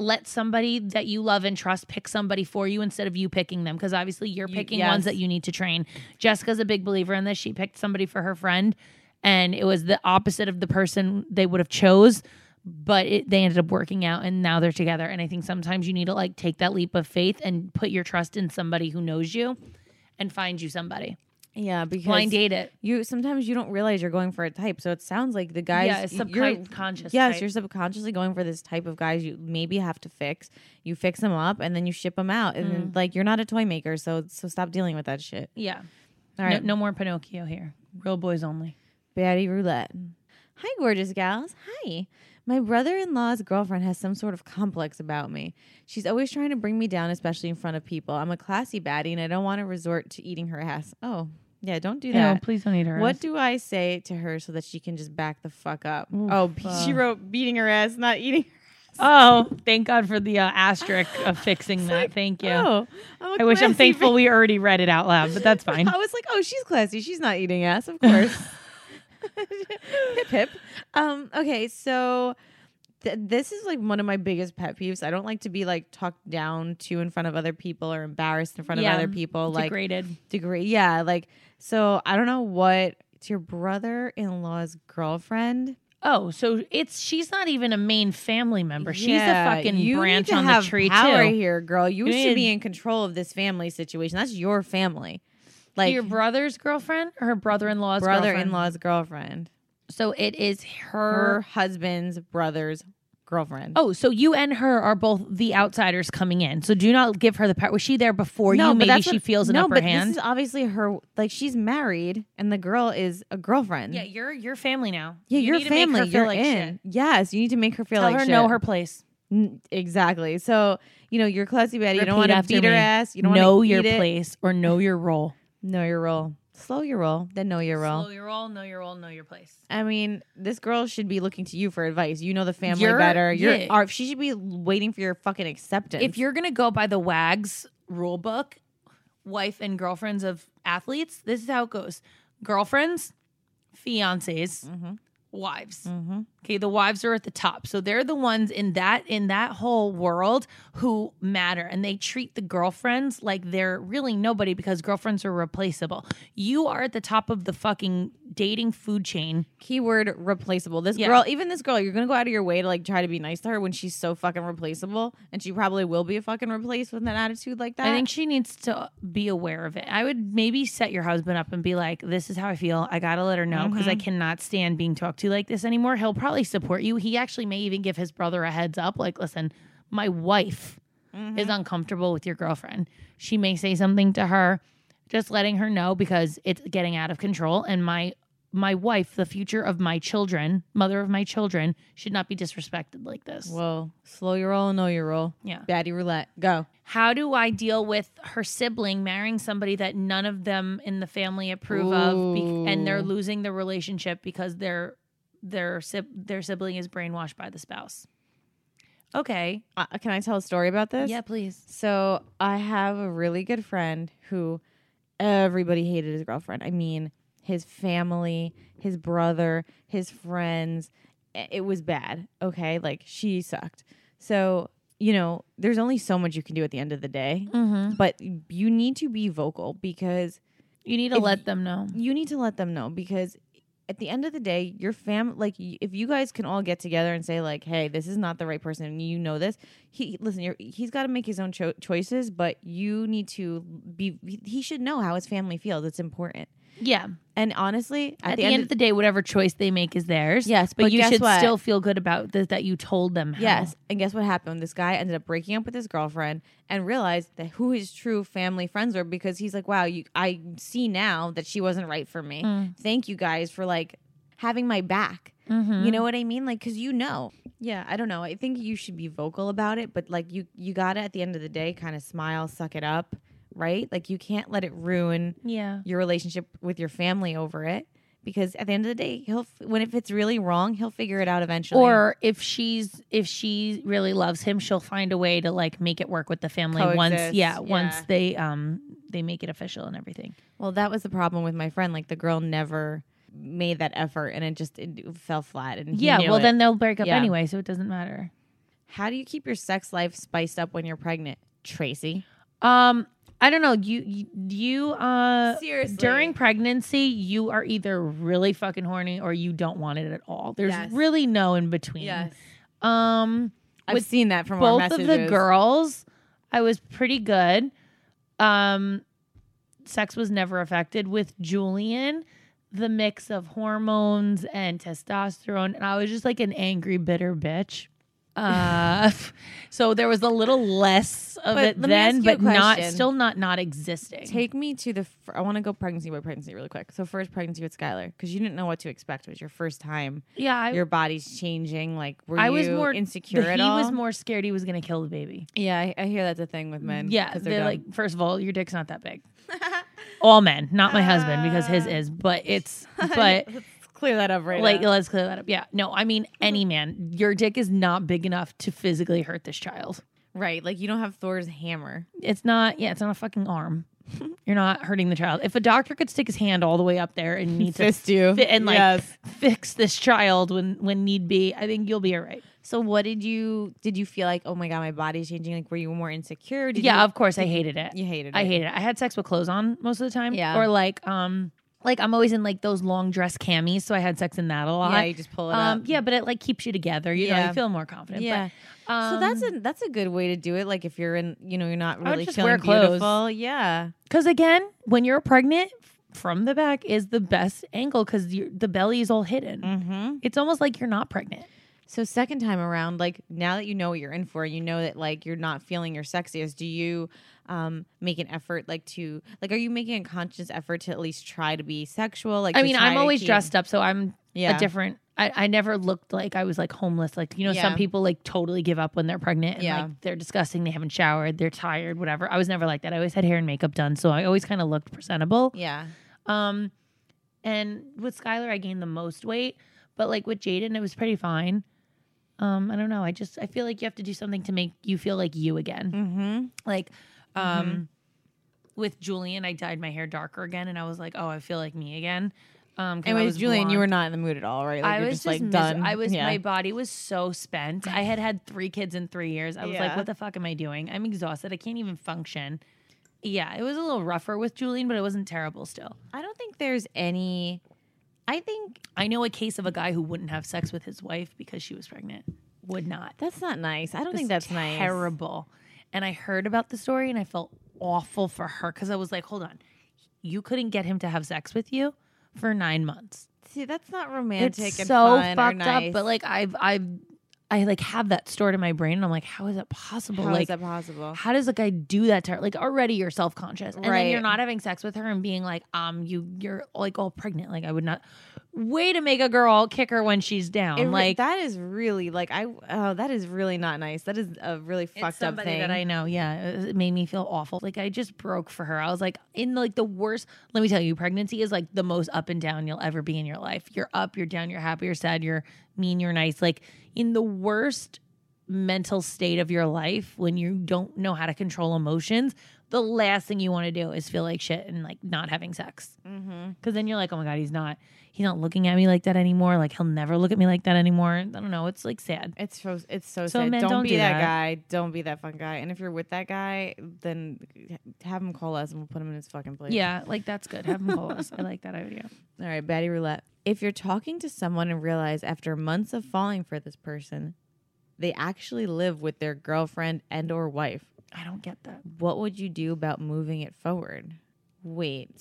you love and trust pick somebody for you instead of you picking them, because obviously you're picking ones that you need to train. Jessica's a big believer in this. She picked somebody for her friend, and it was the opposite of the person they would have chose, but they ended up working out, and now they're together. And I think sometimes you need to like take that leap of faith and put your trust in somebody who knows you and find you somebody. Yeah, because Blind date it. Sometimes you don't realize you're going for a type. So it sounds like the guys. Yeah, it's subconscious. Yes, type. you're subconsciously going for this type of guys you maybe have to fix. You fix them up and then you ship them out, and then, like, you're not a toy maker, so stop dealing with that shit. Yeah. All right, No more Pinocchio here. Real boys only. baddie roulette. Hi, gorgeous gals. Hi. My brother-in-law's girlfriend has some sort of complex about me. She's always trying to bring me down, especially in front of people. I'm a classy baddie, and I don't want to resort to eating her ass. Oh, yeah, don't do that. No, please don't eat her. What ass. do I say to her so that she can just back the fuck up? Oof, She wrote beating her ass, not eating. Oh, thank God for the asterisk of fixing that. Thanip you. Oh, I wish I'm thankful we already read it out loud, but that's fine. I was like, oh, she's classy. She's not eating ass, of course. Hip hip. Okay, so this is like one of my biggest pet peeves. I don't like to be like talked down to in front of other people or embarrassed in front of other people. Degraded. Yeah, like, so I don't know what. It's your brother-in-law's girlfriend. Oh, so she's not even a main family member. She's Yeah, a fucking you branch need to on have the tree power too. here, girl. You You should need- be in control of this family situation. That's your family. Like Like your brother's girlfriend or her brother-in-law's girlfriend? brother-in-law's girlfriend. So it is Her husband's brother's girlfriend. Oh, so you and her are both the outsiders coming in. So do not give her the power. Was she there before you? but Maybe that's she what- feels an no, upper but hand. This is obviously her. Like, she's married, and the girl is a girlfriend. Yeah, you're family now. Yeah, You your need to make family. her feel You're like in. shit. Yes, you need to make her feel Tell like her shit. know her place. Exactly. So you're classy baddie. You Repeat don't want to after beat her me. ass. You don't know want to your eat it. place or know your role. Know your role. Slow your roll. Then know your role. Slow your role, know your role, know your place. I mean, this girl should be looking to you for advice. You know the family You're- better. yeah. She should be waiting for your fucking acceptance. If you're gonna go by the WAG's rule book, wife and girlfriends of athletes, this is how it goes: girlfriends, fiancés, wives. Okay, the wives are at the top, so they're the ones in that whole world who matter, and they treat the girlfriends like they're really nobody because girlfriends are replaceable. You are at the top of the fucking dating food chain. keyword replaceable. This Yeah. girl, even this girl, you're gonna go out of your way to like try to be nice to her when she's so fucking replaceable, and she probably will be a fucking replace with an attitude like that. I think she needs to be aware of it. I would maybe set your husband up and be like, this is how I feel. I got to let her know because I cannot stand being talked to like this anymore. He'll probably support you. He actually may even give his brother a heads up. Like, listen, my wife is uncomfortable with your girlfriend. She may say something to her, just letting her know because it's getting out of control. And my wife, the future of my children, mother of my children, should not be disrespected like this. Whoa, slow your roll, know your roll. Yeah. Baddie roulette, go. How do I deal with her sibling marrying somebody that none of them in the family approve of, and they're losing the relationship because their sibling is brainwashed by the spouse? Okay. Can I tell a story about this? Yeah, please. So I have a really good friend who everybody hated his girlfriend. I mean, his family, his brother, his friends. It was bad. Okay. Like, she sucked. So, there's only so much you can do at the end of the day, but you need to be vocal because You need to let them know. you need to let them know because at the end of the day, your like if you guys can all get together and say like, hey, this is not the right person, and you know this, he's got to make his own choices, but you need to be. He should know how his family feels. It's important. Yeah. And honestly, at the end of the day, whatever choice they make is theirs. Yes, but you should what? still feel good about that you told them how. Yes. And guess what happened? This guy ended up breaking up with his girlfriend and realized that who his true family friends were, because he's like, wow, I see now that she wasn't right for me. Thank you guys for like having my back. You know what I mean? Like, because yeah, I don't know. I think you should be vocal about it, but like you got to, at the end of the day, kind of smile, suck it up. Right? Like you can't let it ruin your relationship with your family over it, because at the end of the day, if it's really wrong, he'll figure it out eventually. Or if she really loves him, she'll find a way to like make it work with the family once they make it official and everything. Well, that was the problem with my friend. Like the girl never made that effort, and it fell flat. And then they'll break up anyway, so it doesn't matter. How do you keep your sex life spiced up when you're pregnant, Tracy? I don't know. You seriously, during pregnancy, you are either really fucking horny or you don't want it at all. There's really no in between. Yes. I've seen that from both our messages. of the girls. I was pretty good. Sex was never affected. With Julian, the mix of hormones and testosterone, and I was just like an angry, bitter bitch. So there was a little less of it then, but not existing. Take me to I want to go pregnancy by pregnancy really quick. So first pregnancy with Skylar, because you didn't know what to expect. It was your first time. Yeah. Your body's changing. Like, I was more insecure at all? He was more scared he was going to kill the baby. Yeah, I hear that's a thing with men. Yeah. They're like, first of all, your dick's not that big. All men, not my husband, because his is, but clear that up let's clear that up. Yeah. No, I mean, any man, your dick is not big enough to physically hurt this child. Right. Like you don't have Thor's hammer. It's not a fucking arm. You're not hurting the child. If a doctor could stick his hand all the way up there and need fist to you and fix this child when need be, I think you'll be all right. So what did you feel like, oh my God, my body's changing? Like, were you more insecure? Of course. I hated it. You hated it. I hated it. I had sex with clothes on most of the time. Yeah. Or like I'm always in like those long dress camis, so I had sex in that a lot. Yeah, you just pull it up. Yeah, but it like keeps you together. You know, you feel more confident. Yeah. But, so that's a good way to do it. Like if you're in, you're not really just feeling wear clothes. beautiful. Yeah. Because again, when you're pregnant, from the back is the best angle because the belly is all hidden. Mm-hmm. It's almost like you're not pregnant. So second time around, like now that you know what you're in for, you know that like you're not feeling your sexiest. Do you make an effort are you making a conscious effort to at least try to be sexual? Like, I mean, I'm always dressed up, so I'm a different. I never looked like I was like homeless. Like, some people like totally give up when they're pregnant and like they're disgusting. They haven't showered. They're tired, whatever. I was never like that. I always had hair and makeup done. So I always kind of looked presentable. Yeah. And with Skylar, I gained the most weight, but like with Jaden, it was pretty fine. I don't know. I feel like you have to do something to make you feel like you again. Mm-hmm. Like, with Julian, I dyed my hair darker again, and I was like, oh, I feel like me again. And with Julian, blonde. You were not in the mood at all, right? Like, I you're was just like done. My body was so spent. I had 3 kids in 3 years. I was like, what the fuck am I doing? I'm exhausted. I can't even function. Yeah, it was a little rougher with Julian, but it wasn't terrible still. I don't think there's any... I know a case of a guy who wouldn't have sex with his wife because she was pregnant. Would not. That's not nice. I don't think that's nice. Terrible. And I heard about the story and I felt awful for her because I was like, hold on. You couldn't get him to have sex with you for 9 months. See, that's not romantic it's and so fun fucked or nice. up. But like I like have that stored in my brain and I'm like, how is that possible? How is that possible? How does a guy do that to her? Like already you're self-conscious. And right. then you're not having sex with her and being like, you're like all pregnant. Like I would not. Way to make a girl kick her when she's down. Like that is really like that is really not nice. That is a really fucked up thing that I know. Yeah, it made me feel awful. Like I just broke for her. I was like in like the worst. Let me tell you, pregnancy is like the most up and down you'll ever be in your life. You're up, you're down, you're happy, you're sad, you're mean, you're nice. Like in the worst mental state of your life when you don't know how to control emotions, the last thing you want to do is feel like shit and like not having sex. Because then you're like, oh my God, he's not looking at me like that anymore. Like he'll never look at me like that anymore. I don't know. It's like sad. It's so sad. Men, don't be do that guy. Don't be that fun guy. And if you're with that guy, then have him call us and we'll put him in his fucking place. Yeah, like that's good. Have him call us. I like that idea. All right, baddie roulette. if you're talking to someone and realize after months of falling for this person, they actually live with their girlfriend and or wife, I don't get that. what would you do about moving it forward? Wait,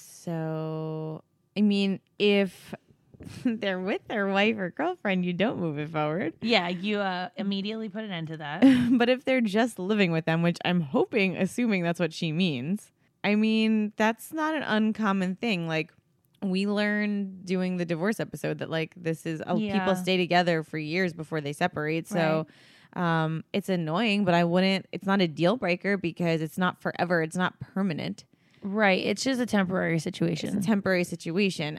so I mean, if they're with their wife or girlfriend, you don't move it forward. Yeah, you immediately put an end to that. But if they're just living with them, which I'm assuming that's what she means, I mean, that's not an uncommon thing. Like, we learned doing the divorce episode that, like, this is people stay together for years before they separate. So it's annoying, but it's not a deal breaker because it's not forever. It's not permanent. Right. It's just a temporary situation. It's a temporary situation.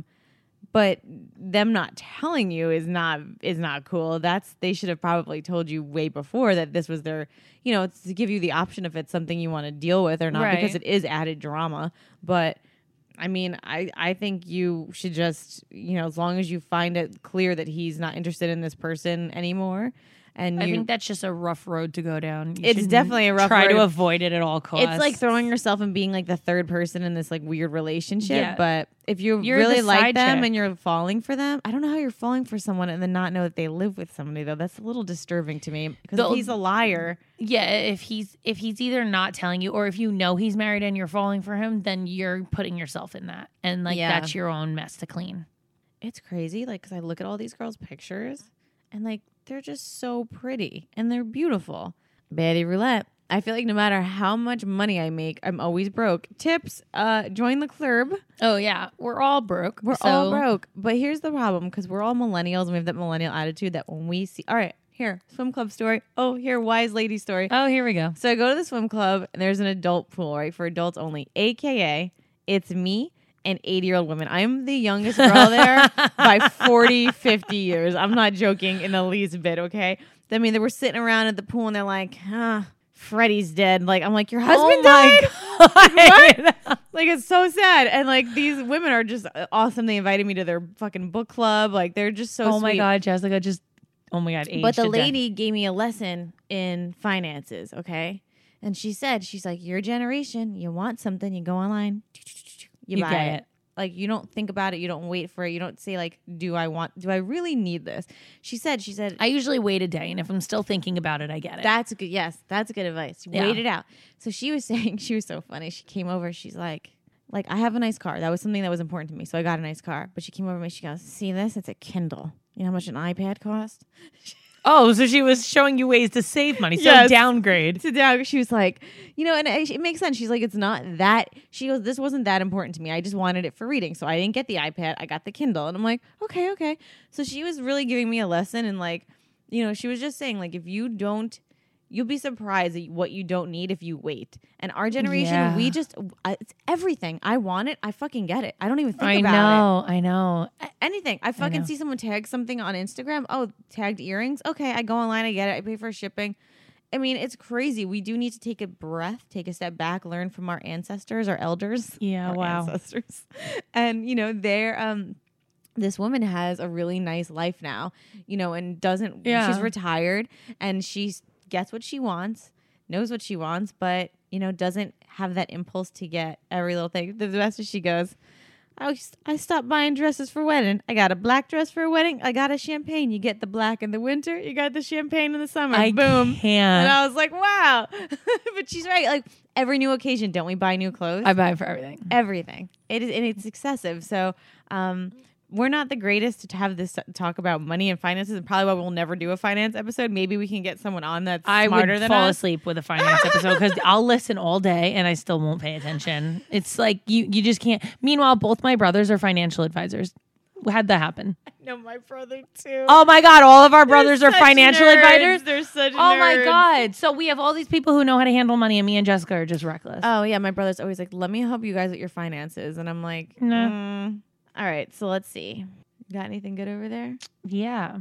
But them not telling you is not cool. They should have probably told you way before that this was their, it's to give you the option if it's something you want to deal with or not, because it is added drama. But I mean, I think you should just, as long as you find it clear that he's not interested in this person anymore. And I think that's just a rough road to go down. It's definitely a rough road. Try to avoid it at all costs. It's like throwing yourself and being like the third person in this like weird relationship. Yeah. But if you're really like them and you're falling for them, I don't know how you're falling for someone and then not know that they live with somebody though. That's a little disturbing to me because if he's a liar. Yeah, if he's either not telling you or if you know he's married and you're falling for him, then you're putting yourself in that. And like that's your own mess to clean. It's crazy. Like, because I look at all these girls' pictures and like, they're just so pretty and they're beautiful. Betty Roulette. I feel like no matter how much money I make, I'm always broke. Tips, join the club. Oh, yeah. We're all broke. We're all broke. But here's the problem, because we're all millennials and we have that millennial attitude that when we see, all right, here, swim club story. Oh, here, wise lady story. Oh, here we go. So I go to the swim club and there's an adult pool, right, for adults only, AKA it's me and 80-year-old women. I'm the youngest girl there by 40, 50 years. I'm not joking in the least bit, okay? I mean, they were sitting around at the pool and they're like, Freddie's dead. Like, I'm like, your husband died? What? Like, it's so sad. And like, these women are just awesome. They invited me to their fucking book club. Like, they're just so sweet. Oh my God, Jessica just, oh my God, aged. But the lady gave me a lesson in finances, okay? And she's like, your generation, you want something, you go online, you buy it. Like, you don't think about it. You don't wait for it. You don't say, like, do I really need this? She said, I usually wait a day. And if I'm still thinking about it, I get it. That's good. Yes, that's good advice. Wait it out. So she was saying, she was so funny. She came over. She's like, I have a nice car. That was something that was important to me. So I got a nice car. But she came over to me. She goes, see this? It's a Kindle. You know how much an iPad cost? Oh, so she was showing you ways to save money. So downgrade. She was like, and it makes sense. She's like, it's not that. She goes, this wasn't that important to me. I just wanted it for reading. So I didn't get the iPad. I got the Kindle. And I'm like, okay. So she was really giving me a lesson. And like, she was just saying, like, if you don't, you'll be surprised at what you don't need if you wait. And our generation, we just, it's everything. I want it. I fucking get it. I don't even think about it. I know. Anything. I fucking see someone tag something on Instagram. Oh, tagged earrings. Okay, I go online. I get it. I pay for shipping. I mean, it's crazy. We do need to take a breath, take a step back, learn from our ancestors, our elders. Yeah, wow. Ancestors. And, they're, this woman has a really nice life now, and doesn't, she's retired and she's, gets what she wants, knows what she wants, but, doesn't have that impulse to get every little thing. The best is she goes, I stopped buying dresses for wedding. I got a black dress for a wedding. I got a champagne. You get the black in the winter. You got the champagne in the summer. Boom. Can't. And I was like, wow. But she's right. Like, every new occasion, don't we buy new clothes? I buy for everything. Everything. It is, and it's excessive. So, we're not the greatest to have this talk about money and finances, and probably why we'll never do a finance episode. Maybe we can get someone on that's smarter than us. I would fall asleep with a finance episode because I'll listen all day and I still won't pay attention. It's like you just can't. Meanwhile, both my brothers are financial advisors. How'd that happen? I know my brother too. Oh my God, all of our brothers are financial advisors. They're such nerds. Oh my God. So we have all these people who know how to handle money and me and Jessica are just reckless. Oh yeah, my brother's always like, let me help you guys with your finances. And I'm like, no. All right, so let's see. Got anything good over there? Yeah.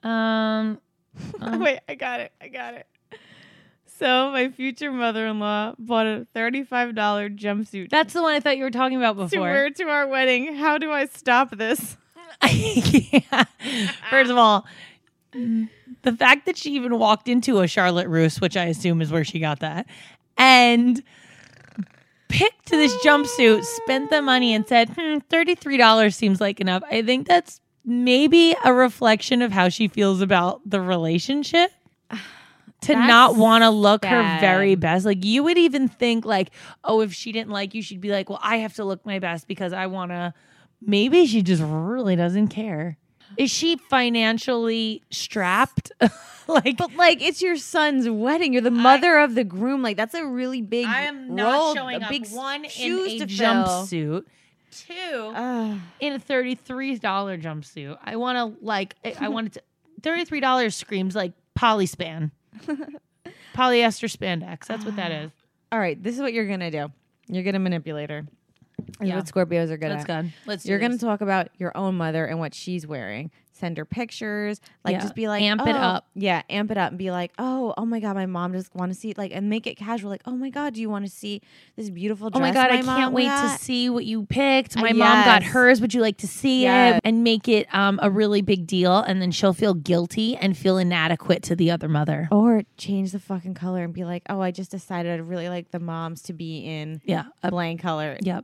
Wait, I got it. So my future mother-in-law bought a $35 jumpsuit. That's the one I thought you were talking about before. To wear to our wedding. How do I stop this? Yeah. First of all, the fact that she even walked into a Charlotte Russe, which I assume is where she got that, and picked this jumpsuit, spent the money, and said, $33 seems like enough. I think that's maybe a reflection of how she feels about the relationship. To not want to look her very best. Like, you would even think, like, oh, if she didn't like you, she'd be like, well, I have to look my best because I want to. Maybe she just really doesn't care. Is she financially strapped? But it's your son's wedding. You're the mother of the groom. Like, that's a really big I am role, not showing a up, big one, in shoes a to fill. jumpsuit. Two, in a $33 jumpsuit. I want to, $33 screams like polyspan. Polyester spandex. That's what that is. All right, this is what you're going to do. You're going to manipulate her. That's what Scorpios are good That's at. good. You're going to talk about your own mother and what she's wearing. Send her pictures. Just be like, amp it up. Yeah, amp it up and be like, oh my God, my mom just want to see it. Like, and make it casual. Like, oh my God, do you want to see this beautiful dress? Oh my God, I can't wait to see what you picked. My mom got hers. Would you like to see it? And make it a really big deal. And then she'll feel guilty and feel inadequate to the other mother. Or change the fucking color and be like, oh, I just decided I'd really like the moms to be in a blank color. Yep.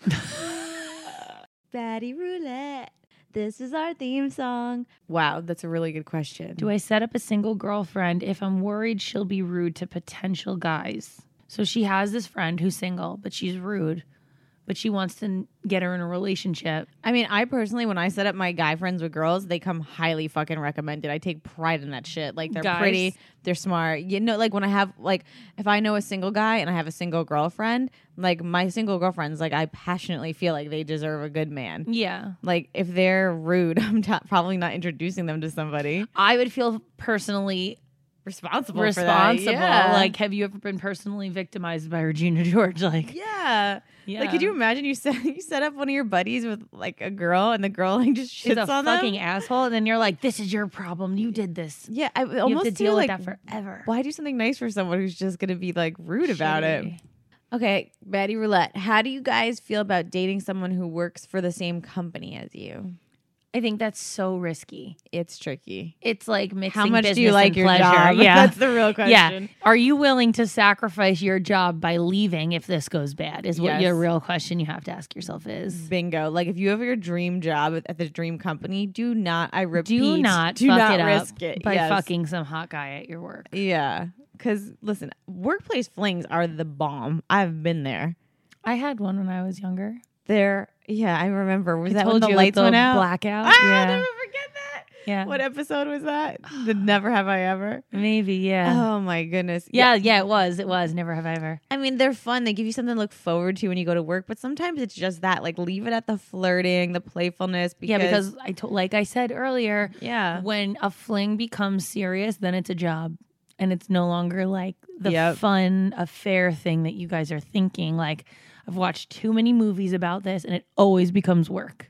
Baddie Roulette. This is our theme song. Wow, that's a really good question. Do I set up a single girlfriend if I'm worried she'll be rude to potential guys? So she has this friend who's single, but she's rude, but she wants to get her in a relationship. I mean, I personally, when I set up my guy friends with girls, they come highly fucking recommended. I take pride in that shit. Like, they're pretty, they're smart. You know, like when I have, like, if I know a single guy and I have a single girlfriend, like my single girlfriends, like I passionately feel like they deserve a good man. Yeah. Like if they're rude, I'm probably not introducing them to somebody. I would feel personally responsible for that. Yeah. Like, have you ever been personally victimized by Regina George? Like, yeah. Like, could you imagine you set up one of your buddies with like a girl and the girl like just shits on them? Fucking asshole, and then you're like, "This is your problem. You did this." Yeah, I almost you have to deal with like that forever. Why do something nice for someone who's just gonna be like rude about it? Okay, Baddie Roulette. How do you guys feel about dating someone who works for the same company as you? I think that's so risky. It's tricky. It's like mixing how much business do you like and your pleasure. job? Yeah, that's the real question. Yeah, are you willing to sacrifice your job by leaving if this goes bad? Is what your real question you have to ask yourself is. Bingo. Like if you have your dream job at the dream company, do not. I repeat, do not fuck it risk it by fucking some hot guy at your work. Yeah, because listen, workplace flings are the bomb. I've been there. I had one when I was younger. Yeah, I remember. Was that when the lights went out? Blackout. I'll never forget that. Yeah. What episode was that? The Never Have I Ever? Maybe, yeah. Oh my goodness. Yeah, it was. It was Never Have I Ever. I mean, they're fun. They give you something to look forward to when you go to work, but sometimes it's just that. Like, leave it at the flirting, the playfulness. Because like I said earlier, yeah, when a fling becomes serious, then it's a job. And it's no longer like the fun affair thing that you guys are thinking. Like, I've watched too many movies about this, and it always becomes work.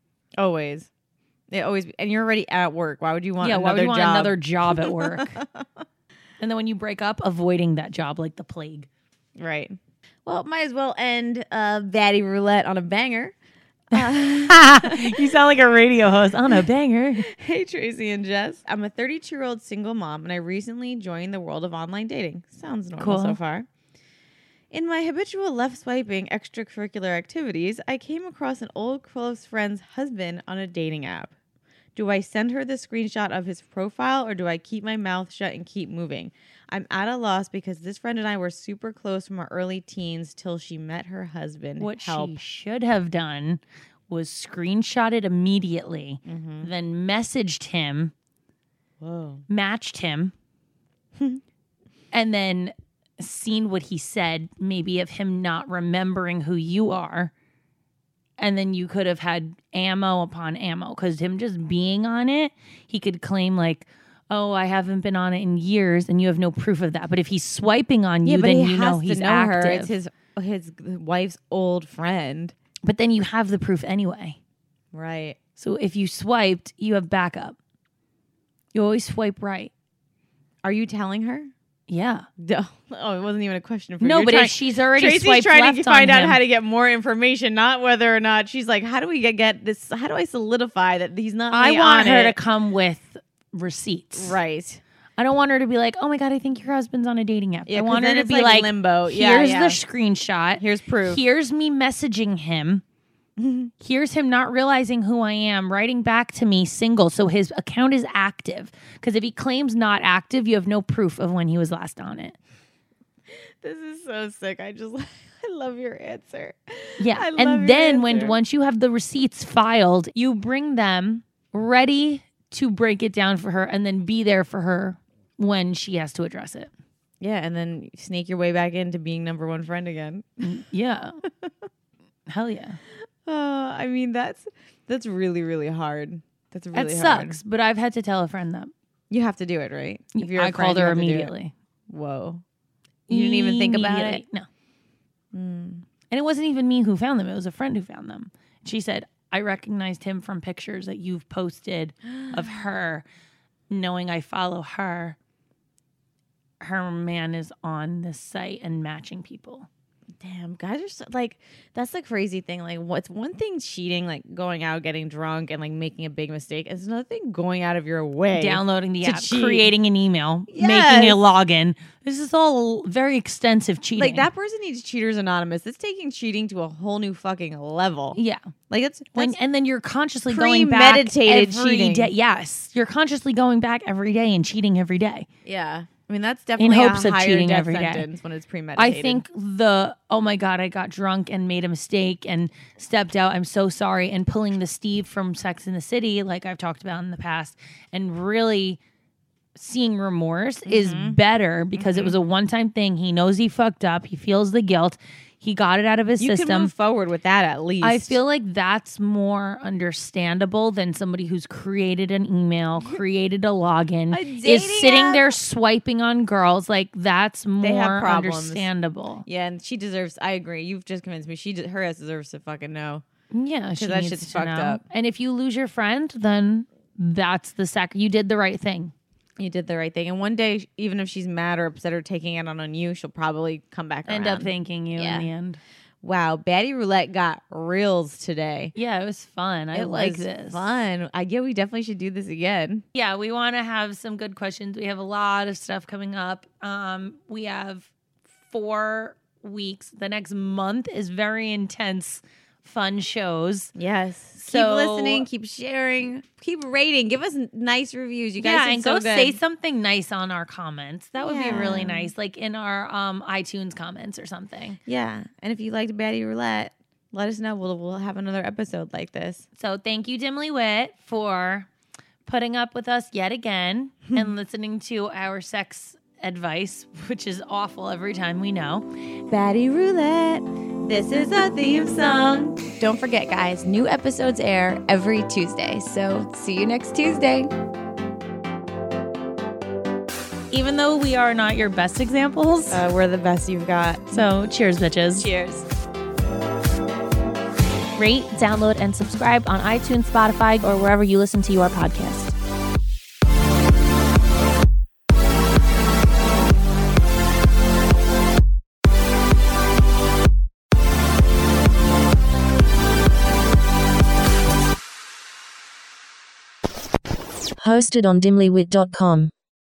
Always. And you're already at work. Why would you want why would you want another job at work? And then when you break up, avoiding that job like the plague. Right. Well, might as well end Baddie Roulette on a banger. You sound like a radio host on a banger. Hey, Tracy and Jess. I'm a 32-year-old single mom, and I recently joined the world of online dating. Sounds normal so far. In my habitual left-swiping extracurricular activities, I came across an old close friend's husband on a dating app. Do I send her the screenshot of his profile, or do I keep my mouth shut and keep moving? I'm at a loss because this friend and I were super close from our early teens till she met her husband. What she should have done was screenshot it immediately, then messaged him, matched him, and then seen what he said, maybe of him not remembering who you are. And then you could have had ammo upon ammo, because him just being on it, he could claim like, oh, I haven't been on it in years, and you have no proof of that. But if he's swiping on you, then you know he's active. It's his wife's old friend. But then you have the proof anyway. Right. So if you swiped, you have backup. You always swipe right. Are you telling her? Yeah. Oh, it wasn't even a question for you. No, but if she's already swiped left on him. Tracy's trying to find out how to get more information, not whether or not she's like, how do we get this? How do I solidify that he's not? I want her to come with receipts. Right. I don't want her to be like, oh my God, I think your husband's on a dating app. Yeah, I 'cause want her then to it's be like, limbo. here's the screenshot. Here's proof. Here's me messaging him. Here's him not realizing who I am, writing back to me single. So his account is active. Because if he claims not active, you have no proof of when he was last on it. This is so sick. I love your answer. Yeah. And then once you have the receipts filed, you bring them ready to break it down for her and then be there for her when she has to address it. Yeah, and then sneak your way back into being number one friend again. Yeah. Hell yeah. I mean, that's really, really hard. That's really It hard. sucks, but I've had to tell a friend that. You have to do it, right? If you're I a friend, called you her have to do it. immediately. Whoa. You didn't even think about it? No. And it wasn't even me who found them. It was a friend who found them. She said, I recognized him from pictures that you've posted of her, knowing I follow her. Her man is on this site and matching people. Damn, guys are so, like, that's the crazy thing. Like, what's one thing cheating, like going out, getting drunk, and like making a big mistake. It's another thing going out of your way, Downloading the to app, cheat. creating an email, Yes. making a login. This is all very extensive cheating. Like, that person needs Cheaters Anonymous. It's taking cheating to a whole new fucking level. Yeah. Like, that's and then you're consciously going back premeditated every cheating. day. Yes. You're consciously going back every day and cheating every day. yeah. I mean, that's definitely hopes a of higher cheating death every day. sentence when it's premeditated. I think oh my God, I got drunk and made a mistake and stepped out. I'm so sorry. And pulling the Steve from Sex and the City, like I've talked about in the past, and really seeing remorse is better because it was a one-time thing. He knows he fucked up. He feels the guilt. He got it out of his you system. can move forward with that at least. I feel like that's more understandable than somebody who's created an email, created a login, is dating sitting app. there swiping on girls. Like that's have more problems. understandable. Yeah, and she deserves. I agree. You've just convinced me. Her ass deserves to fucking know. Yeah, she that needs shit's to fucked know. up. And if you lose your friend, then that's the you did the right thing. You did the right thing. And one day, even if she's mad or upset or taking it on you, she'll probably come back End around. up thanking you Yeah. in the end. Wow, Baddie Roulette got reels today. Yeah, it was fun. I It like was this. fun. We definitely should do this again. Yeah, we want to have some good questions. We have a lot of stuff coming up. We have 4 weeks. The next month is very intense, fun shows. Yes. So- keep listening, keep sharing, keep rating. Give us nice reviews. You guys Yeah, are and so go good. say something nice on our comments. That would be really Yeah. nice, like in our iTunes comments or something. Yeah. And if you liked Baddie Roulette, let us know. We'll have another episode like this. So thank you, Dimly Wit, for putting up with us yet again and listening to our sex advice, which is awful every time we know. Baddie Roulette. This is a theme song. Don't forget, guys, new episodes air every Tuesday. So see you next Tuesday. Even though we are not your best examples. We're the best you've got. So cheers, bitches. Cheers. Rate, download, and subscribe on iTunes, Spotify, or wherever you listen to your podcast. Hosted on dimlywit.com.